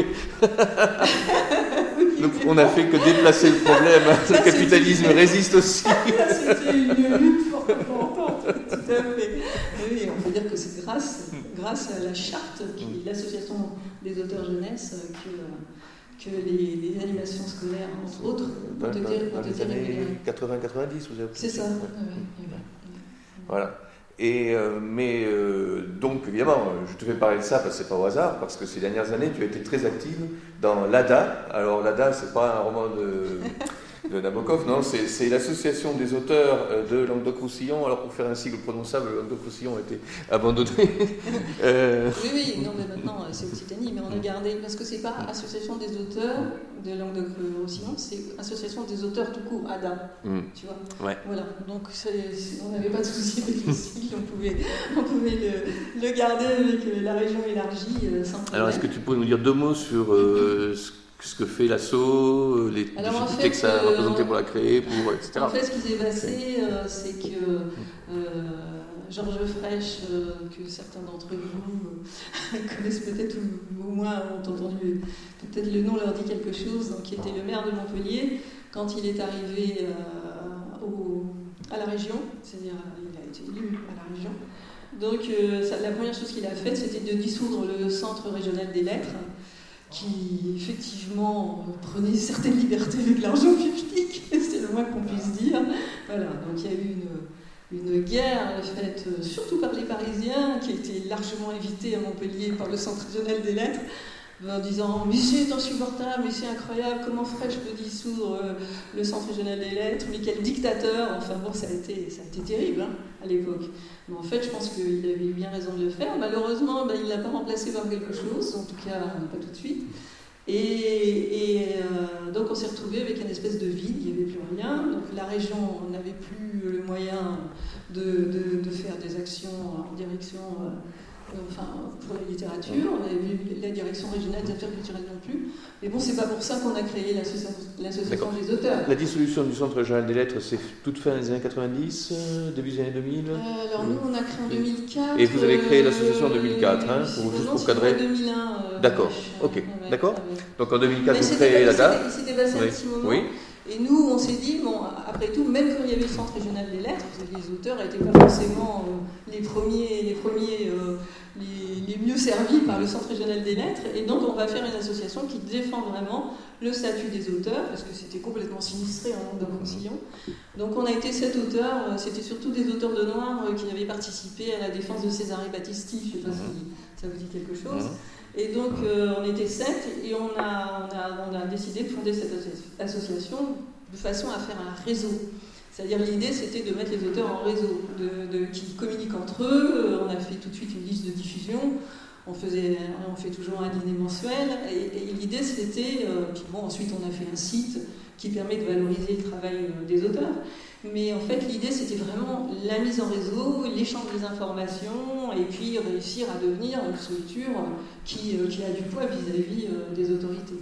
Donc on n'a fait que déplacer le problème. Le capitalisme résiste aussi. C'était une lutte fort importante, tout à fait. Oui, on peut dire que c'est grâce, grâce grâce à la charte, qui est l'association des auteurs jeunesse, que, que les, les animations scolaires, entre autres, dans, ont été, dans, ont dans été les années régulières. quatre-vingts quatre-vingt-dix, vous avez C'est ça. Ouais. Ouais, ouais, ouais. Voilà. Et, euh, mais euh, donc, évidemment, je te fais parler de ça parce que c'est pas au hasard, parce que ces dernières années, tu as été très active dans l'A D A. Alors, l'A D A, c'est pas un roman de, de Nabokov, non, c'est, c'est l'association des auteurs de Languedoc-Roussillon. Alors, pour faire un sigle prononçable, Languedoc-Roussillon a été abandonné. euh... Oui, oui, non, mais maintenant, c'est Occitanie, mais on a gardé, parce que c'est pas association des auteurs de Languedoc-Roussillon, c'est association des auteurs tout court, A D A, mm. tu vois. Ouais. Voilà, donc c'est, c'est, on n'avait pas de souci avec le sigle, on pouvait, on pouvait le, le garder avec la région élargie euh, sans problème. Alors, est-ce que tu pourrais nous dire deux mots sur euh, ce que fait l'asso, les Alors, difficultés en fait, que ça a représenté pour la créer, pour, et cetera. En fait, ce qui s'est passé, euh, c'est que euh, Georges Frêche, euh, que certains d'entre vous euh, connaissent peut-être ou au moins ont entendu, peut-être le nom leur dit quelque chose, donc qui était le maire de Montpellier, quand il est arrivé euh, au, à la région, c'est-à-dire il a été élu à la région. Donc euh, ça, la première chose qu'il a faite, c'était de dissoudre le Centre régional des lettres, qui effectivement prenait certaines libertés avec l'argent public, c'est le moins qu'on puisse dire. Voilà, donc il y a eu une, une guerre faite surtout par les Parisiens, qui a été largement évitée à Montpellier par le Centre régional des lettres, en disant « mais c'est insupportable, mais c'est incroyable, comment Frêche peut dissoudre le Centre régional des lettres, mais quel dictateur !» Enfin bon, ça a été, ça a été terrible hein, à l'époque. Mais en fait, je pense qu'il avait eu bien raison de le faire. Malheureusement, ben, il ne l'a pas remplacé par quelque chose, en tout cas pas tout de suite. Et, et euh, donc on s'est retrouvé avec une espèce de vide, il n'y avait plus rien. Donc la région n'avait plus le moyen de, de, de faire des actions en direction... Euh, enfin, pour la littérature, la direction régionale des affaires culturelles non plus. Mais bon, c'est pas pour ça qu'on a créé l'association, l'association des auteurs. La dissolution du Centre régional des lettres, c'est toute fin des années quatre-vingt-dix, euh, début des années deux mille euh, Alors nous, on a créé en deux mille quatre. Et vous avez créé l'association en deux mille quatre, hein, pour, juste pour cadrer. En deux mille un. Euh, D'accord, euh, ok, ouais, d'accord. Ouais. Donc en deux mille quatre, mais vous créez l'A D A. Il s'était passé oui. un petit moment. Oui. Et nous, on s'est dit, bon, après tout, même quand il y avait le Centre régional des lettres, les auteurs n'étaient pas forcément euh, les premiers, les, premiers euh, les, les mieux servis par le Centre régional des lettres, et donc on va faire une association qui défend vraiment le statut des auteurs, parce que c'était complètement sinistré en Languedoc-Roussillon. Donc on a été sept auteurs, c'était surtout des auteurs de noir qui avaient participé à la défense de Césarée Battisti, je ne sais pas si ça vous dit quelque chose. Et donc, euh, on était sept et on a, on, a, on a décidé de fonder cette association de façon à faire un réseau. C'est-à-dire, l'idée, c'était de mettre les auteurs en réseau, de, de, qui communiquent entre eux. On a fait tout de suite une liste de diffusion. On, faisait, on fait toujours un dîner mensuel. Et, et l'idée, c'était... Euh, puis bon, ensuite, on a fait un site qui permet de valoriser le travail des auteurs. Mais en fait, l'idée, c'était vraiment la mise en réseau, l'échange des informations, et puis réussir à devenir une structure qui, euh, qui a du poids vis-à-vis euh, des autorités.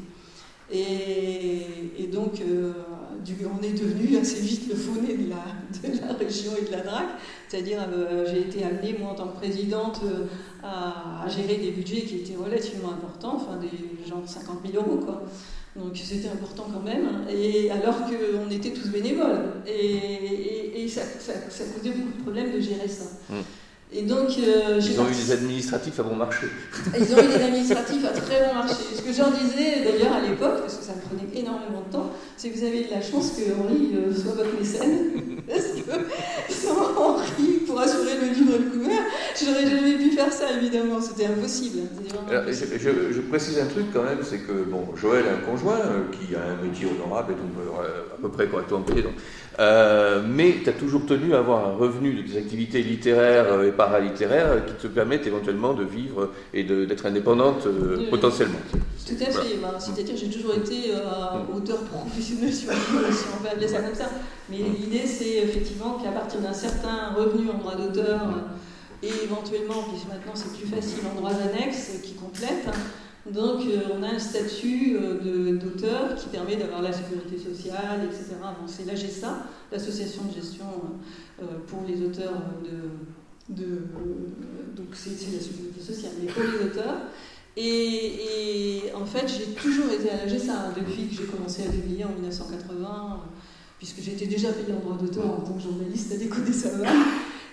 Et, et donc, euh, du, on est devenu assez vite le faux nez de la, de la région et de la D R A C. C'est-à-dire, euh, j'ai été amenée, moi, en tant que présidente, euh, à, à gérer des budgets qui étaient relativement importants, enfin, des genre cinquante mille euros, quoi. Donc c'était important quand même, et alors qu'on était tous bénévoles, et, et, et ça, ça, ça causait beaucoup de problèmes de gérer ça. Mmh. Et donc, euh, ils ont eu des administratifs à bon marché. Ils ont eu des administratifs à très bon marché. Ce que je leur disais d'ailleurs à l'époque, parce que ça me prenait énormément de temps, c'est que vous avez de la chance que Henri euh, soit votre mécène. Parce que sans Henri, pour assurer le livre et le couvert, je n'aurais jamais pu faire ça, évidemment. C'était impossible. Alors, je, je, je précise un truc quand même, c'est que bon, Joël a un conjoint euh, qui a un métier honorable et donc euh, à peu près correctement payé. Donc, euh, mais tu as toujours tenu à avoir un revenu de tes activités littéraires euh, et paralittéraires qui te permettent éventuellement de vivre et de, d'être indépendante euh, oui, potentiellement. Tout à fait. Voilà. Ben, c'est-à-dire que j'ai toujours été euh, auteur professionnel, si on peut appeler ça comme ça. Mais l'idée, c'est effectivement qu'à partir d'un certain revenu en droit d'auteur, et éventuellement, puisque maintenant c'est plus facile, en droits annexes qui complètent, donc euh, on a un statut euh, de, d'auteur qui permet d'avoir la sécurité sociale, et cetera. Bon, c'est l'A G S A, l'association de gestion euh, pour les auteurs de... de euh, donc c'est, c'est la sécurité sociale, mais pour les auteurs. Et, et en fait, j'ai toujours été à l'A G S A depuis que j'ai commencé à publier en mille neuf cent quatre-vingts, puisque j'étais déjà payée en droit d'auteur en tant que journaliste à Décoder Savane.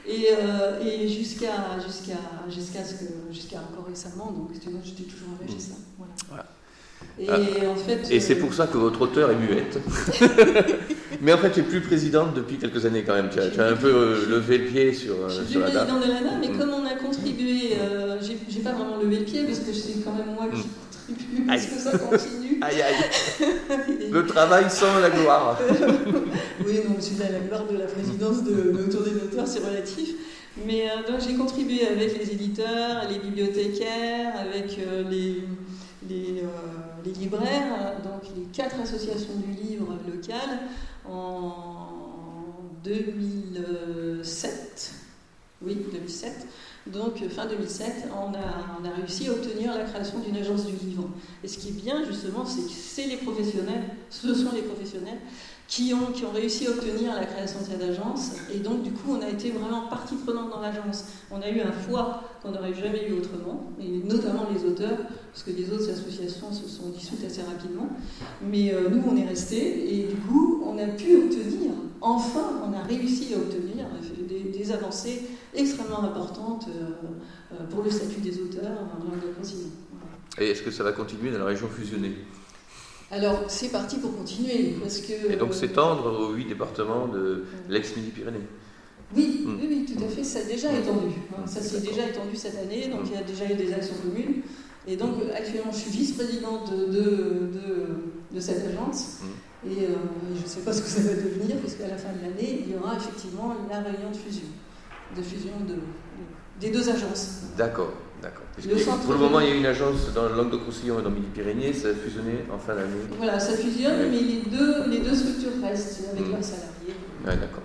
Et, euh, et jusqu'à jusqu'à jusqu'à ce que jusqu'à encore récemment, donc j'étais toujours à l'A G S A. Voilà. Voilà. Et ah. en fait, et c'est pour ça que votre auteur est muette. Mais en fait, tu es plus présidente depuis quelques années quand même. Tu as, tu as un peu euh, levé le pied sur, euh, je suis sur l'A D A. présidente de l'A D A, mais mmh. comme on a contribué, euh, j'ai, j'ai pas vraiment levé le pied parce que c'est quand même moi qui mmh. contribue parce que ça continue. Aïe aïe. Le travail sans la gloire. Oui, non, c'est la gloire de la présidence de, de l'auteur des auteurs, c'est relatif. Mais euh, donc j'ai contribué avec les éditeurs, les bibliothécaires, avec euh, les, les, euh, les libraires, donc les quatre associations du livre local en deux mille sept. Oui, deux mille sept. Donc fin deux mille sept, on a, on a réussi à obtenir la création d'une agence du livre. Et ce qui est bien justement, c'est que c'est les professionnels, ce sont les professionnels qui ont, qui ont réussi à obtenir la création de cette agence. Et donc du coup, on a été vraiment partie prenante dans l'agence. On a eu un foie qu'on n'aurait jamais eu autrement, et notamment les auteurs, parce que les autres associations se sont dissoutes assez rapidement. Mais euh, nous, on est restés, et du coup, on a pu obtenir, enfin, on a réussi à obtenir des, des avancées extrêmement importantes euh, pour le statut des auteurs en langue de consigne. Et est-ce que ça va continuer dans la région fusionnée ? Alors, c'est parti pour continuer, parce que... Et donc s'étendre aux huit départements de l'ex-Midi-Pyrénées. Oui, oui, oui, tout à fait, ça a déjà étendu. Hein, ça s'est déjà étendu cette année, donc il y a déjà eu des actions communes. Et donc actuellement, je suis vice-présidente de, de, de, de cette agence. Et euh, je ne sais pas ce que ça va devenir, puisqu'à la fin de l'année, il y aura effectivement la réunion de fusion. De fusion de, de, des deux agences. D'accord. D'accord. Le pour le moment, il y a une agence dans le Languedoc-Roussillon et dans Midi-Pyrénées, ça a fusionné en fin d'année. Voilà, ça fusionne, ouais. mais les deux, les deux structures restent avec mmh. leurs salariés. Ouais, d'accord.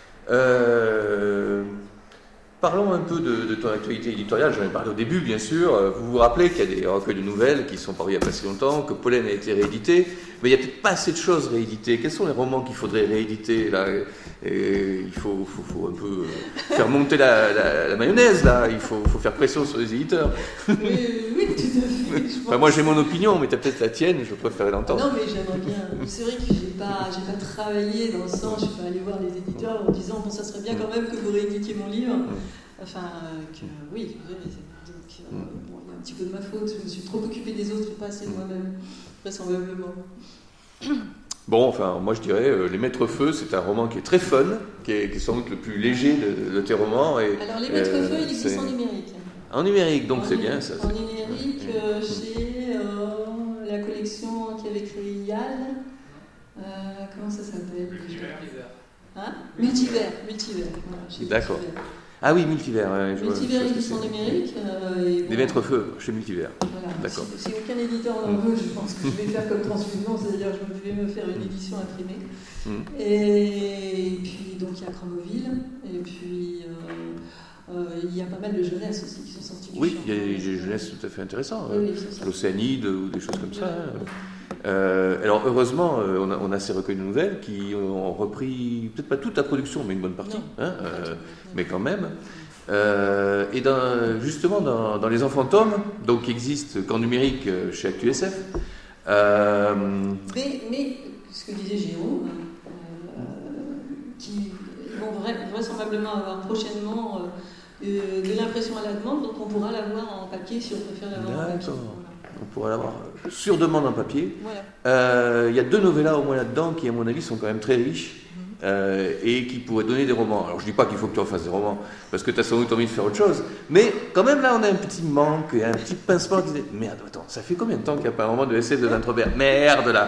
Euh, parlons un peu de, de ton actualité éditoriale. J'en ai parlé au début, bien sûr. Vous vous rappelez qu'il y a des recueils de nouvelles qui sont parus il n'y a pas si longtemps, que Pollen a été réédité, mais il n'y a peut-être pas assez de choses rééditées. Quels sont les romans qu'il faudrait rééditer là ? Et il faut, faut, faut un peu faire monter la, la, la mayonnaise, là. Il faut, faut faire pression sur les éditeurs. Oui, oui, tout à fait. Je enfin, moi, j'ai mon opinion, mais tu as peut-être la tienne, je préférerais l'entendre. Non, mais j'aimerais bien. C'est vrai que je n'ai pas, j'ai pas travaillé dans le sens, je ne suis pas allée voir les éditeurs en disant bon, ça serait bien quand même que vous rééditiez mon livre. Enfin, que, oui, donc, euh, bon, il y a un petit peu de ma faute. Je me suis trop occupée des autres et pas assez de moi-même, vraisemblablement. Bon, enfin, moi je dirais, euh, Les Maîtres Feux, c'est un roman qui est très fun, qui est, qui est sans doute le plus léger de, de tes romans. Et, alors, Les Maîtres euh, Feux, il existe en numérique. En numérique, donc en c'est numérique, bien ça. En numérique, euh, chez euh, la collection qui avait créé Yal. Euh, comment ça s'appelle déjà ? Hein ? Multivers, Multivers. Voilà, d'accord. Multivers. Ah oui, Multivers. Ouais, je Multivers vois, existe en numérique. Euh, et bon, Les Maîtres Feux, chez Multivers. Voilà. D'accord. Si, si aucun éditeur n'en veut, je pense que je vais faire comme Transfusion, c'est-à-dire je vais me faire une édition imprimée. Mm. Et, et puis, donc, il y a Chromoville. Et puis, euh, euh, il y a pas mal de jeunesse aussi qui sont sortis. Oui, il y a des jeunesses tout à fait intéressantes. Oui, euh, L'Océanide ou des choses comme ça. Hein. Euh, alors heureusement, euh, on, a, on a ces recueils de nouvelles qui ont repris, peut-être pas toute la production, mais une bonne partie, hein, euh, mais quand même. Euh, et dans, justement, dans, dans Les Enfants Tomes, donc qui existent qu'en numérique chez ActuSF. Euh... Mais, mais, ce que disait Jérôme, euh, qui vont vra- vraisemblablement avoir prochainement euh, de l'impression à la demande, donc on pourra l'avoir en papier si on préfère l'avoir en papier. On pourra l'avoir sur demande en papier. Voilà. Euh, il y a deux novellas au moins là-dedans qui, à mon avis, sont quand même très riches euh, et qui pourraient donner des romans. Alors, je ne dis pas qu'il faut que tu en fasses des romans parce que tu as sans doute envie de faire autre chose, mais quand même, là, on a un petit manque, un petit pincement qui disait merde, attends, ça fait combien de temps qu'il n'y a pas un roman de S F de Vingt Robert ? Merde, là.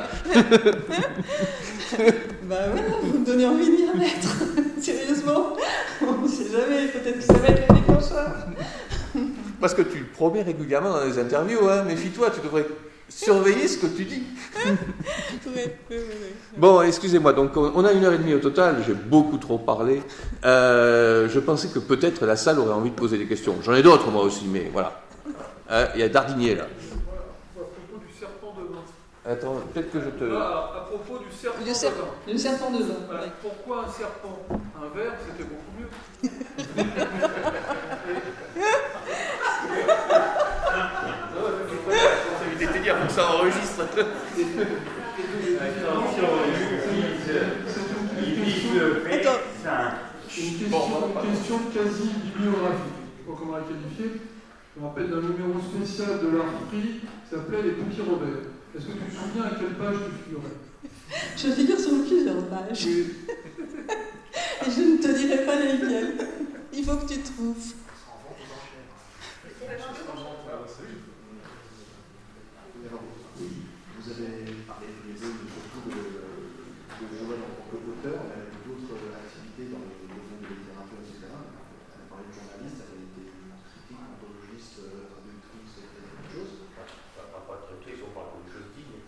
Bah voilà, vous me donnez envie de m'y remettre. Sérieusement, on ne sait jamais, peut-être que ça va être le déclencheur. Parce que tu le promets régulièrement dans les interviews, hein. Méfie-toi, tu devrais surveiller ce que tu dis. Oui, oui, oui. Bon, excusez-moi, donc on a une heure et demie au total, j'ai beaucoup trop parlé. Euh, je pensais que peut-être la salle aurait envie de poser des questions. J'en ai d'autres moi aussi, mais voilà. Euh, il y a Dardinier là. Voilà, à propos du serpent de vin. Attends, peut-être que je te... Voilà, à propos du serpent Le, ser- de vin. le serpent de vin. Voilà. Ouais. Pourquoi un serpent ? Un verre, c'était beaucoup mieux. Il était dire faut que ça enregistre. Attention, ils disent le fait, Attends. ça, Une question, une question quasi bibliographique. Je ne sais pas comment la qualifier. Je me rappelle d'un numéro spécial de l'Art Prix qui s'appelait Les Petits Rebelles. Est-ce que tu te souviens à quelle page tu figurais? Je figure sur plusieurs pages. Oui. Et je ne te dirai pas lesquelles. Il faut que tu trouves. Vous avez parlé tous les deux surtout de, de Joël en tant qu'auteur, mais d'autres activités dans le domaine de la littérature, et cetera. Elle a parlé de journaliste, elle a été critique, ontologiste, traductrice, et plein de choses. Pas de traductrice, on parle de choses dignes.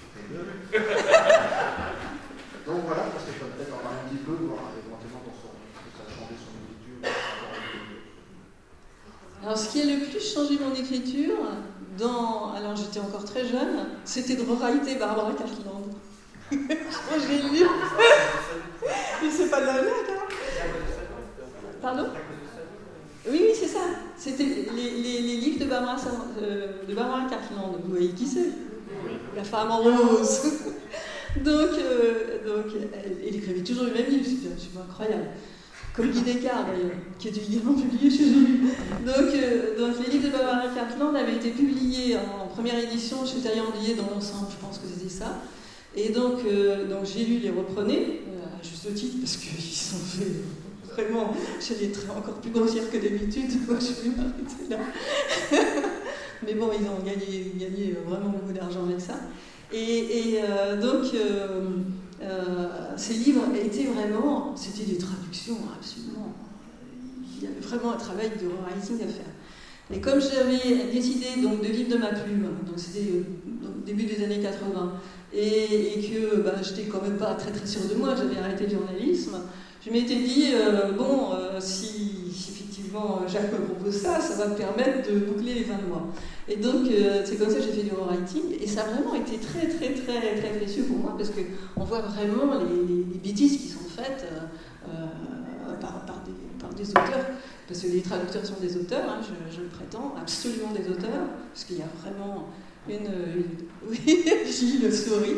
Donc voilà, parce que je peux peut-être en parler un petit peu, voir éventuellement dans son, que ça a changé son écriture. Alors, ce qui a le plus changé mon écriture, dans... alors j'étais encore très jeune, c'était de rewriter Barbara Cartland. Moi, j'ai lu. Mais c'est pas de la blague, hein. Pardon? Oui, oui, c'est ça. C'était les, les, les livres de Barbara, euh, de Barbara Cartland. Vous voyez qui c'est? La femme en rose. donc, euh, donc elle, elle écrivait toujours le même livre, c'était absolument incroyable. Comme Guy Descartes, d'ailleurs, qui est évidemment publié chez lui. Donc, euh, donc, les livres de Barbara Cartland avaient été publiés en première édition chez Taillandier dans l'ensemble, je pense que c'était ça. Et donc, euh, donc j'ai lu Les Reprenez, euh, à juste titre, parce qu'ils sont faits vraiment, j'ai des traits encore plus grossières que d'habitude, donc je vais m'arrêter là. Mais bon, ils ont gagné, gagné vraiment beaucoup d'argent avec ça. Et, et euh, donc, euh, euh, ces livres étaient vraiment, c'était des traductions absolument. Il y avait vraiment un travail de rewriting à faire. Et comme j'avais décidé donc, de vivre de ma plume, donc c'était au début des années quatre-vingts, et, et que ben, j'étais quand même pas très très sûre de moi, j'avais arrêté le journalisme, je m'étais dit, euh, bon, euh, si, si effectivement Jacques me propose ça, ça va me permettre de boucler les fins de mois. Et donc, euh, c'est comme ça que j'ai fait du rewriting, et ça a vraiment été très, très, très, très précieux pour moi, parce qu'on voit vraiment les, les, les bêtises qui sont faites euh, euh, par, par, des, par des auteurs, parce que les traducteurs sont des auteurs, hein, je, je le prétends, absolument des auteurs, parce qu'il y a vraiment une... une... Oui, Gilles sourit.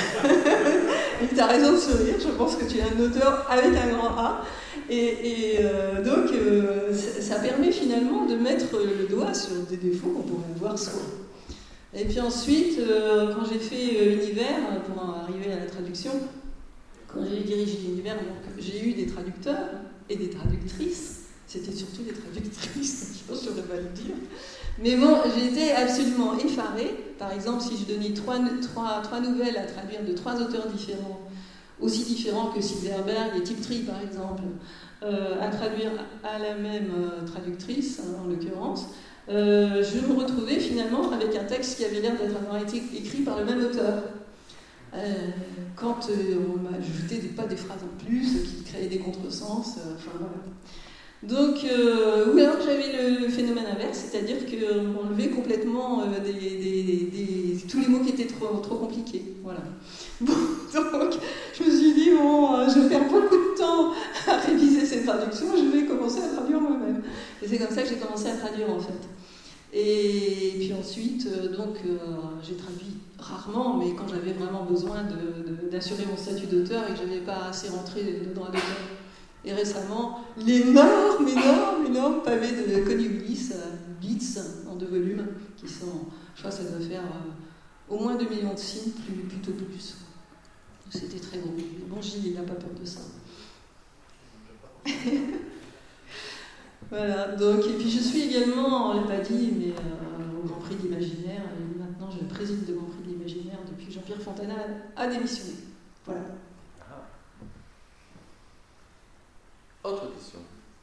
Et tu as raison de sourire, je pense que tu es un auteur avec un grand A. Et, et euh, donc, euh, ça permet finalement de mettre le doigt sur des défauts qu'on pourrait avoir soi. Et puis ensuite, euh, quand j'ai fait euh, Univers, pour arriver à la traduction, quand j'ai dirigé Univers, j'ai eu des traducteurs et des traductrices. C'était surtout des traductrices, je pense que je devrais pas le dire. Mais bon, j'ai été absolument effarée. Par exemple, si je donnais trois, trois, trois nouvelles à traduire de trois auteurs différents, aussi différents que Silverberg et Tiptree par exemple, euh, à traduire à la même euh, traductrice, hein, en l'occurrence, euh, je me retrouvais finalement avec un texte qui avait l'air d'avoir été écrit par le même auteur. Euh, quand euh, on m'a ajouté des, pas des phrases en plus qui créaient des contresens, euh, enfin voilà. Donc, euh, ou alors j'avais le, le phénomène inverse, c'est-à-dire qu'on enlevait complètement euh, des, des, des, tous les mots qui étaient trop, trop compliqués. Voilà. Bon, donc, je me suis dit, bon, euh, je perds beaucoup de temps à réviser ces traductions, je vais commencer à traduire moi-même. Et c'est comme ça que j'ai commencé à traduire, en fait. Et puis ensuite, euh, donc, euh, j'ai traduit rarement, mais quand j'avais vraiment besoin de, de, d'assurer mon statut d'auteur et que je n'avais pas assez rentré de droit d'auteur. Et récemment, l'énorme, énorme, énorme pavé de Connie Willis, Beats, en deux volumes, qui sont, je crois que ça doit faire euh, au moins deux millions de signes, plus, plutôt plus. C'était très beau. Bon, Gilles, il n'a pas peur de ça. Voilà, donc, et puis je suis également, on ne l'a pas dit, mais euh, au Grand Prix de l'Imaginaire, et maintenant je préside le Grand Prix de l'Imaginaire depuis que Jean-Pierre Fontana a démissionné. Voilà. Autre question.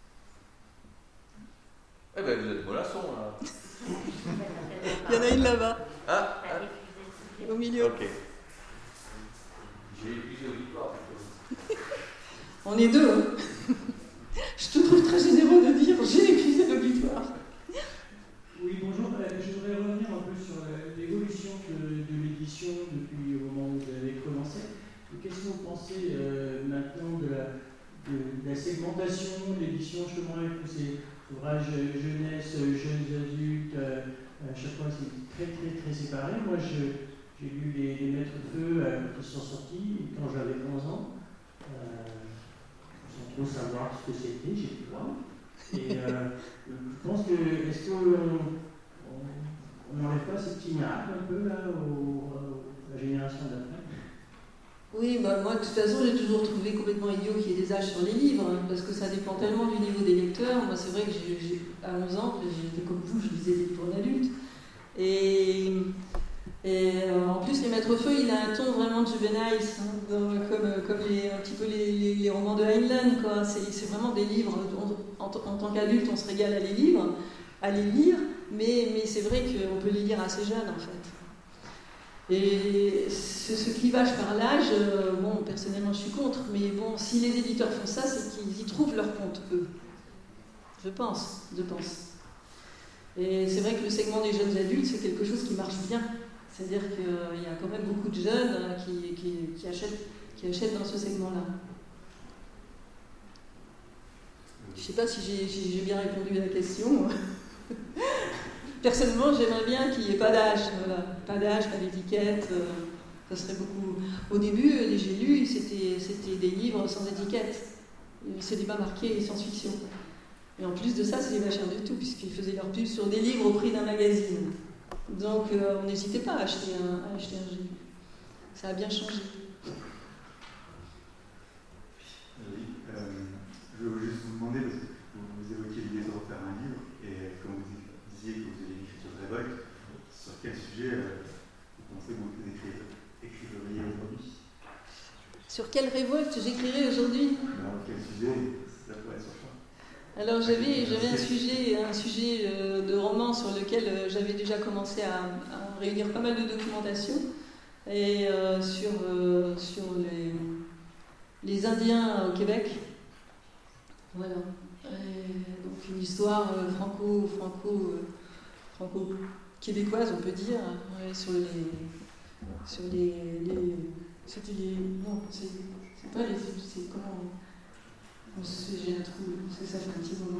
Eh bien, vous êtes mollasson, là. Il y en a une là-bas. Ah, ah. Au milieu. Ok. J'ai épuisé l'auditoire. On est deux, hein. Je te trouve très généreux de dire j'ai épuisé l'auditoire. Oui, bonjour. Je voudrais revenir un peu sur l'évolution de, de l'édition depuis le moment où vous avez commencé. Qu'est-ce que vous pensez euh, maintenant de la, de, de la segmentation de l'édition, justement, avec ces ouvrages jeunesse, jeunes adultes, euh, à chaque fois c'est très très très séparé. Moi je, j'ai lu les, les Maîtres de Feu euh, qui sont sortis quand j'avais onze ans. Euh, beau savoir ce que c'était, j'ai pu voir. Et euh, je pense que, est-ce qu'on on n'enlève pas ce petit miracle un peu là, au, à la génération d'après? Oui, bah moi de toute façon j'ai toujours trouvé complètement idiot qu'il y ait des âges sur les livres, hein, parce que ça dépend tellement du niveau des lecteurs. Moi c'est vrai que j'ai, j'ai, à onze ans, j'étais comme vous, je lisais des livres d'adultes. Et, et euh, en plus les Maîtres Feu, il a un ton vraiment de Juvenile, hein, dans, comme, comme les, un petit peu les, les, les romans de Heinlein, quoi. C'est, c'est vraiment des livres, on, en, en tant qu'adulte on se régale à les lire, à les lire, mais, mais c'est vrai qu'on peut les lire assez jeunes en fait. Et ce, ce clivage par l'âge, euh, bon, personnellement je suis contre, mais bon, si les éditeurs font ça, c'est qu'ils y trouvent leur compte, eux. Je pense, je pense. Et c'est vrai que le segment des jeunes adultes, c'est quelque chose qui marche bien. C'est-à-dire qu'il euh, y a quand même beaucoup de jeunes hein, qui, qui, qui, achètent, qui achètent dans ce segment-là. Je ne sais pas si j'ai, si j'ai bien répondu à la question. Personnellement, j'aimerais bien qu'il n'y ait pas d'âge, voilà. Pas d'âge, pas d'étiquette, euh, ça serait beaucoup... Au début, les j'ai lus, c'était, c'était des livres sans étiquette. C'était pas marqué science-fiction. Et en plus de ça, c'était pas cher du tout, puisqu'ils faisaient leur pub sur des livres au prix d'un magazine. Donc, euh, on n'hésitait pas à acheter un, à acheter un G. Ça a bien changé. Oui, euh, je voulais juste vous demander, parce que vous évoquiez l'idée de refaire un livre, et comme vous disiez que vous avez une écriture de révolte, sur quel sujet euh, vous pensez que vous écriveriez aujourd'hui? Sur quelle révolte j'écrirai aujourd'hui? Alors, quel sujet ça pourrait être sur ça? Alors j'avais, j'avais un sujet, un sujet de roman sur lequel j'avais déjà commencé à, à réunir pas mal de documentation, et euh, sur, euh, sur les, les Indiens au Québec. Voilà. Et donc une histoire franco, franco, franco-québécoise, on peut dire, ouais, sur les, sur les, les c'était les, non, c'est, c'est pas les, c'est comment. J'ai un trou, parce que ça fait un petit moment.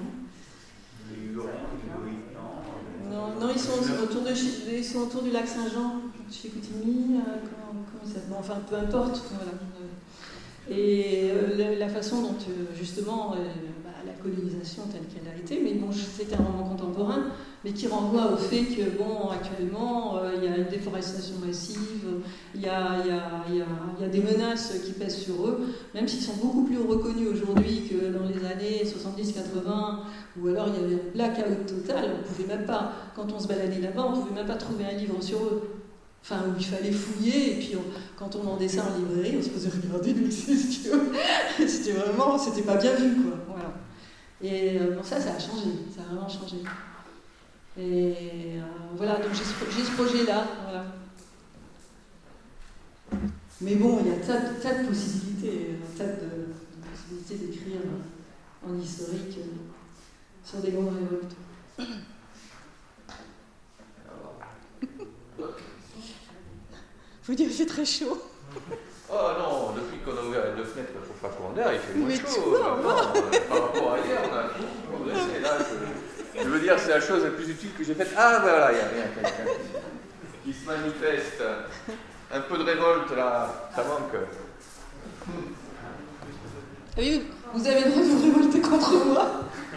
Non, non, ils sont autour, de, ils sont autour du lac Saint-Jean, chez Coutimi, euh, comment, comment ça bon, enfin, peu importe. Voilà. Et euh, la, la façon dont, euh, justement, euh, bah, la colonisation telle qu'elle a été, mais bon, c'était un roman contemporain, mais qui renvoie au fait que, bon, actuellement, euh, il y a une déforestation massive, il y a, il y a, il y a, il y a des menaces qui pèsent sur eux, même s'ils sont beaucoup plus reconnus aujourd'hui que dans les années soixante-dix quatre-vingts, où alors il y avait un blackout total, on pouvait même pas, quand on se baladait là-bas, on pouvait même pas trouver un livre sur eux. Enfin, où il fallait fouiller, et puis on, quand on demandait ça en librairie, on se faisait regarder, mais c'est ce que... C'était vraiment, c'était pas bien vu, quoi. Voilà. Et euh, bon, ça, ça a changé, ça a vraiment changé. Et euh, voilà, donc j'ai ce, j'ai ce projet-là, voilà. Mais bon, il y a tas de, tas de possibilités, un tas de, de possibilités d'écrire en historique euh, sur des grandes révoltes. Vous dire c'est très chaud. Oh non, depuis qu'on a ouvert les deux fenêtres pour faire courant d'air, il fait moins Mais chaud. Maintenant, euh, par rapport à hier, on a beaucoup progressé. Là, je, je veux dire, c'est la chose la plus utile que j'ai faite. Ah, ben voilà, il y a rien, quelqu'un qui, qui se manifeste. Un peu de révolte, là, ça manque. Oui, vous avez le droit de vous révolter contre moi.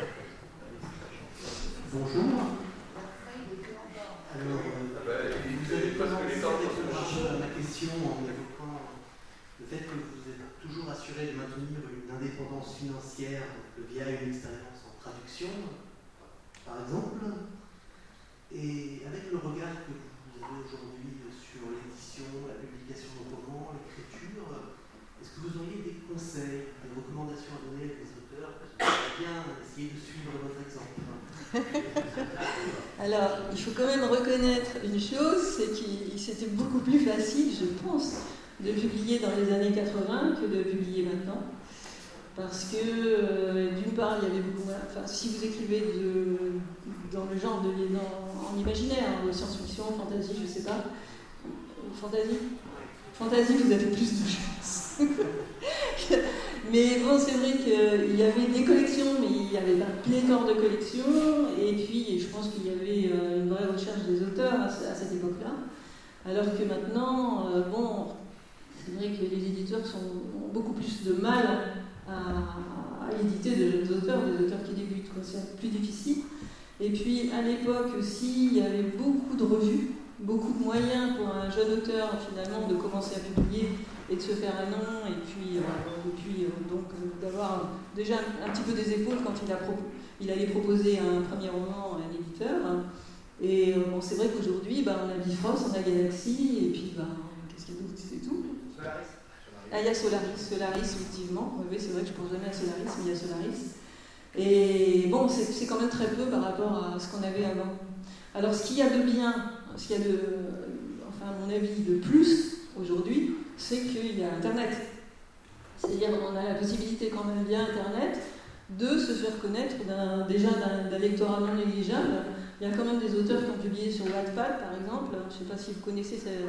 Bonjour. Alors, euh, vous avez commencé ma question en évoquant le fait que vous êtes toujours assuré de maintenir une indépendance financière via une expérience en traduction, par exemple. Et avec le regard que vous avez aujourd'hui sur l'édition, la publication de romans, l'écriture, est-ce que vous auriez des conseils, des recommandations à donner à des auteurs? Parce que vous allez bien essayer de suivre votre exemple. Alors, il faut quand même reconnaître une chose, c'est que c'était beaucoup plus facile, je pense, de publier dans les années quatre-vingts que de publier maintenant. Parce que, euh, d'une part, il y avait beaucoup moins... Enfin, si vous écrivez de, dans le genre de... Dans, en imaginaire, hein, science-fiction, fantasy, je sais pas. Fantasy Fantasy, vous avez plus de chance. Mais bon, c'est vrai qu'il y avait des collections, mais il y avait un pléthore de collections, et puis je pense qu'il y avait une vraie recherche des auteurs à cette époque-là. Alors que maintenant, bon, c'est vrai que les éditeurs sont, ont beaucoup plus de mal à, à éditer de jeunes auteurs, des auteurs qui débutent, quoi. C'est plus difficile. Et puis à l'époque aussi, il y avait beaucoup de revues, beaucoup de moyens pour un jeune auteur finalement de commencer à publier et de se faire un nom, et puis, euh, et puis euh, donc euh, d'avoir déjà un, un petit peu des épaules quand il, a pro- il allait proposer un premier roman à un éditeur. Et euh, bon, c'est vrai qu'aujourd'hui, bah, on a Bifrost, on a Galaxy, et puis bah, qu'est-ce qu'il y a d'autre, c'est tout. Solaris. Ah, il y a Solaris, Solaris, effectivement. Oui, c'est vrai que je ne pense jamais à Solaris, mais il y a Solaris. Et bon, c'est, c'est quand même très peu par rapport à ce qu'on avait avant. Alors, ce qu'il y a de bien, ce qu'il y a de, enfin, à mon avis, de plus aujourd'hui, c'est qu'il y a Internet. C'est-à-dire qu'on a la possibilité quand même via Internet de se faire connaître d'un, déjà d'un, d'un lectorat non négligeable. Il y a quand même des auteurs qui ont publié sur Wattpad, par exemple. Je ne sais pas si vous connaissez ces...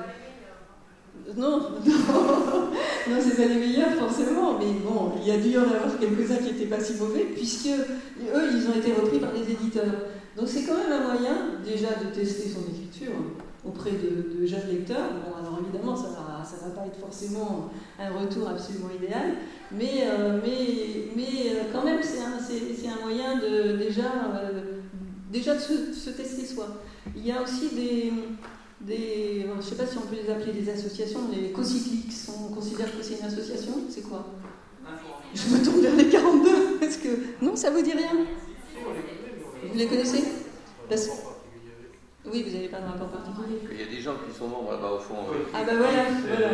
Non, non, non, c'est pas les meilleurs forcément, mais bon, il y a dû y en avoir quelques-uns qui n'étaient pas si mauvais, puisque eux, ils ont été repris par des éditeurs. Donc c'est quand même un moyen, déjà, de tester son écriture auprès de, de jeunes lecteurs. Bon, alors évidemment, ça va, ça va pas être forcément un retour absolument idéal, mais, euh, mais, mais quand même, c'est un, c'est, c'est un moyen de déjà, euh, déjà de se, se tester soi. Il y a aussi des... Des, je ne sais pas si on peut les appeler des associations, les co-cycliques, on considère que c'est une association, c'est quoi? Je me tourne vers les quarante-deux, parce que... Non, ça vous dit rien? Vous les connaissez? Parce... Oui, vous n'avez pas de rapport particulier. Il y a des gens qui sont membres là-bas au fond. Oui. Ah ben voilà, voilà.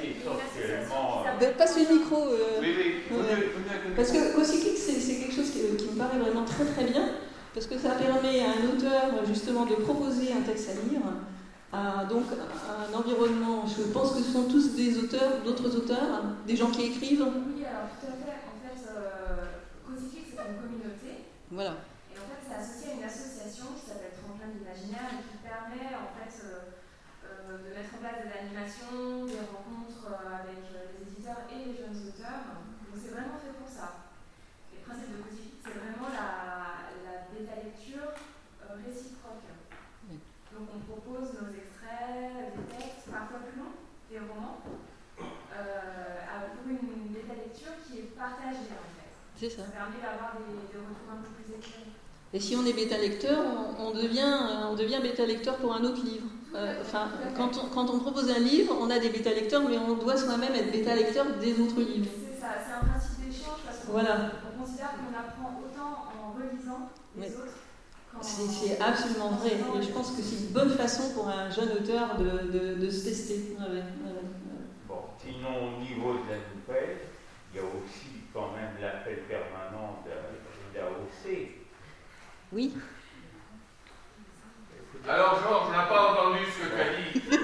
Ben, passe le micro. Euh... Oui, oui. Ouais. Parce que co-cyclique, c'est, c'est quelque chose qui, qui me paraît vraiment très très bien, parce que ça permet à un auteur justement de proposer un texte à lire, à, donc un environnement, je pense que ce sont tous des auteurs, d'autres auteurs, des gens qui écrivent. Oui, alors tout à fait. En fait, euh, co-cyclique, c'est une communauté. Voilà. Et en fait, c'est associé à une association qui s'appelle Tremplin d'Imaginaire et qui permet en fait euh, euh, de mettre en place de l'animation, des rencontres euh, avec euh, les éditeurs et les jeunes auteurs. Donc c'est vraiment fait pour ça. Les principes de co-cyclique, c'est vraiment la, la bêta-lecture euh, réciproque. Donc on propose nos extraits, des textes, parfois plus longs, des romans, euh, pour une bêta-lecture qui est partagée en fait. C'est ça. Ça permet d'avoir des, des retours un peu plus éclairés. Et si on est bêta-lecteur, on, on devient, on devient bêta-lecteur pour un autre livre. Euh, enfin, quand on, quand on propose un livre, on a des bêta-lecteurs, mais on doit soi-même être bêta-lecteur des autres livres. C'est ça, c'est un principe d'échange parce qu'on voilà. on considère qu'on apprend autant en relisant les mais autres. C'est, c'est absolument vrai, et je pense que c'est une bonne façon pour un jeune auteur de, de, de se tester. Ouais, ouais, ouais. Bon, sinon au niveau de la nouvelle, il y a aussi quand même l'appel permanent d'A O C. Oui. Alors Georges, on n'a pas entendu ce que tu as dit.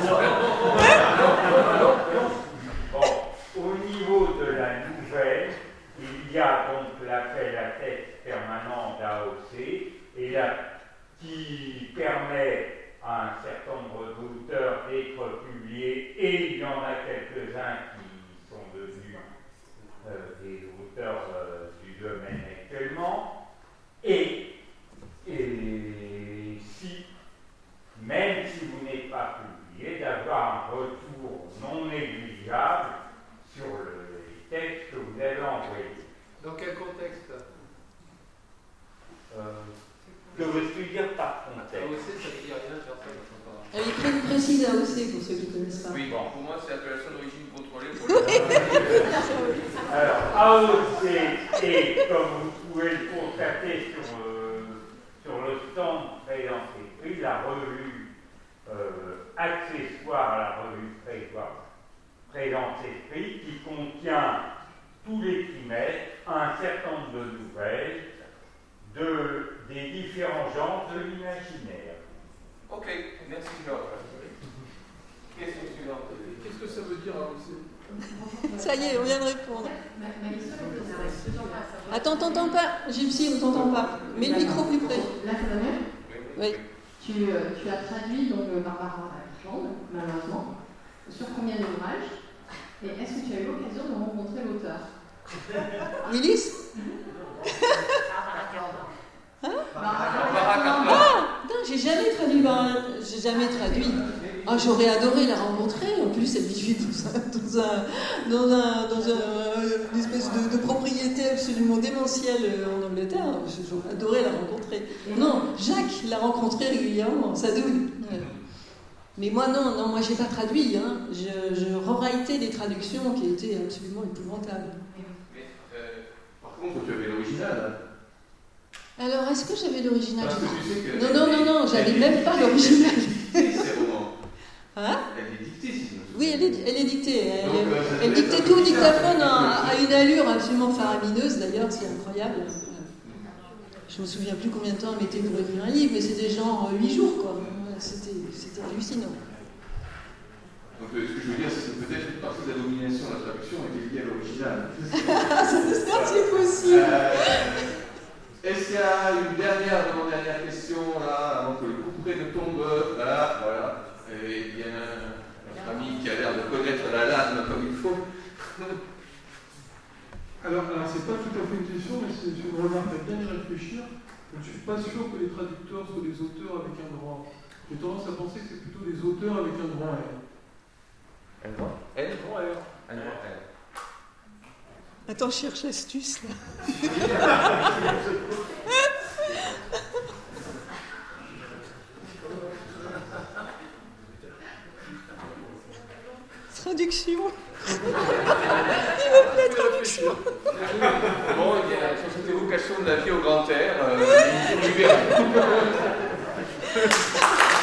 Bon, au niveau de la nouvelle, il y a donc l'appel à texte permanent d'A O C. Et là, qui permet à un certain nombre d'auteurs d'être publiés, et il y en a quelques-uns qui sont devenus euh, des auteurs euh, du domaine actuellement, et, et si, même si vous n'êtes pas publié, d'avoir un retour non négligeable sur le, les textes que vous avez envoyés. Dans quel contexte? euh, Que veux-tu dire par contexte? A O C, ça veut dire rien, personne ne pas. Elle est très précise A O C pour ceux qui ne connaissent pas. Oui, bon, pour moi, c'est l'appellation d'origine contrôlée pour les... Alors, A O C est, comme vous pouvez le constater sur, euh, sur le stand Présence Esprit, la revue euh, accessoire à la revue Présence Esprit, qui contient tous les trimestres un certain nombre de nouvelles de, des différents genres de l'imaginaire. Ok, merci Georges. Question suivante. Qu'est-ce que ça veut dire A O C? Ça y est, on vient de répondre. Ma, ma question est Attends, t'entends pas, Gypsy, on t'entend pas. Mets le micro plus près. Là, ça va mieux? Oui. Tu, euh, tu as traduit donc Barbara Hirschland, malheureusement, sur combien d'ouvrages? Et est-ce que tu as eu l'occasion de rencontrer l'auteur? Willis? Hein? Ah, non, j'ai jamais traduit Barbara, j'ai jamais traduit. Ah, j'aurais adoré la rencontrer. en plus, elle vivait dans, un, dans, un, dans un, une espèce de, de propriété absolument démentielle en Angleterre. J'aurais adoré la rencontrer. Non, Jacques l'a rencontré régulièrement, sa douille. Ouais. Mais moi, non, non, moi, j'ai pas traduit. Hein. Je, je rewritais des traductions qui étaient absolument épouvantables. Mais, euh, par contre, tu avais l'original. Alors, est-ce que j'avais l'original? Parce que tu sais que Non, non, non, non, j'avais même pas l'original. Ces romans. Hein? Elle est dictée, si je me souviens. Oui, elle est, elle est dictée. Elle, Donc, euh, elle dictait tout au dictaphone à, à une allure absolument faramineuse, d'ailleurs, c'est incroyable. Je me souviens plus combien de temps elle mettait pour écrire un livre, mais c'était genre huit jours, quoi. C'était, c'était hallucinant. Donc, euh, ce que je veux dire, c'est que peut-être une partie de la domination de la traduction était liée à l'original. C'est possible. Euh, Est-ce qu'il y a une dernière, une dernière question, là, avant que le couperet ne tombe? Là, voilà. Et il y a notre ami qui a l'air de connaître la lame comme il faut. Alors, alors c'est pas tout à fait une question, mais c'est une remarque à bien y réfléchir. Je ne suis pas sûr que les traducteurs soient des auteurs avec un grand. J'ai tendance à penser que c'est plutôt des auteurs avec un grand R. Un grand L, grand R. Un grand R. Attends, je cherche l'astuce, là. Traduction. Il me plaît, traduction. Bon, eh bien, sur cette évocation de la vie au grand air, euh,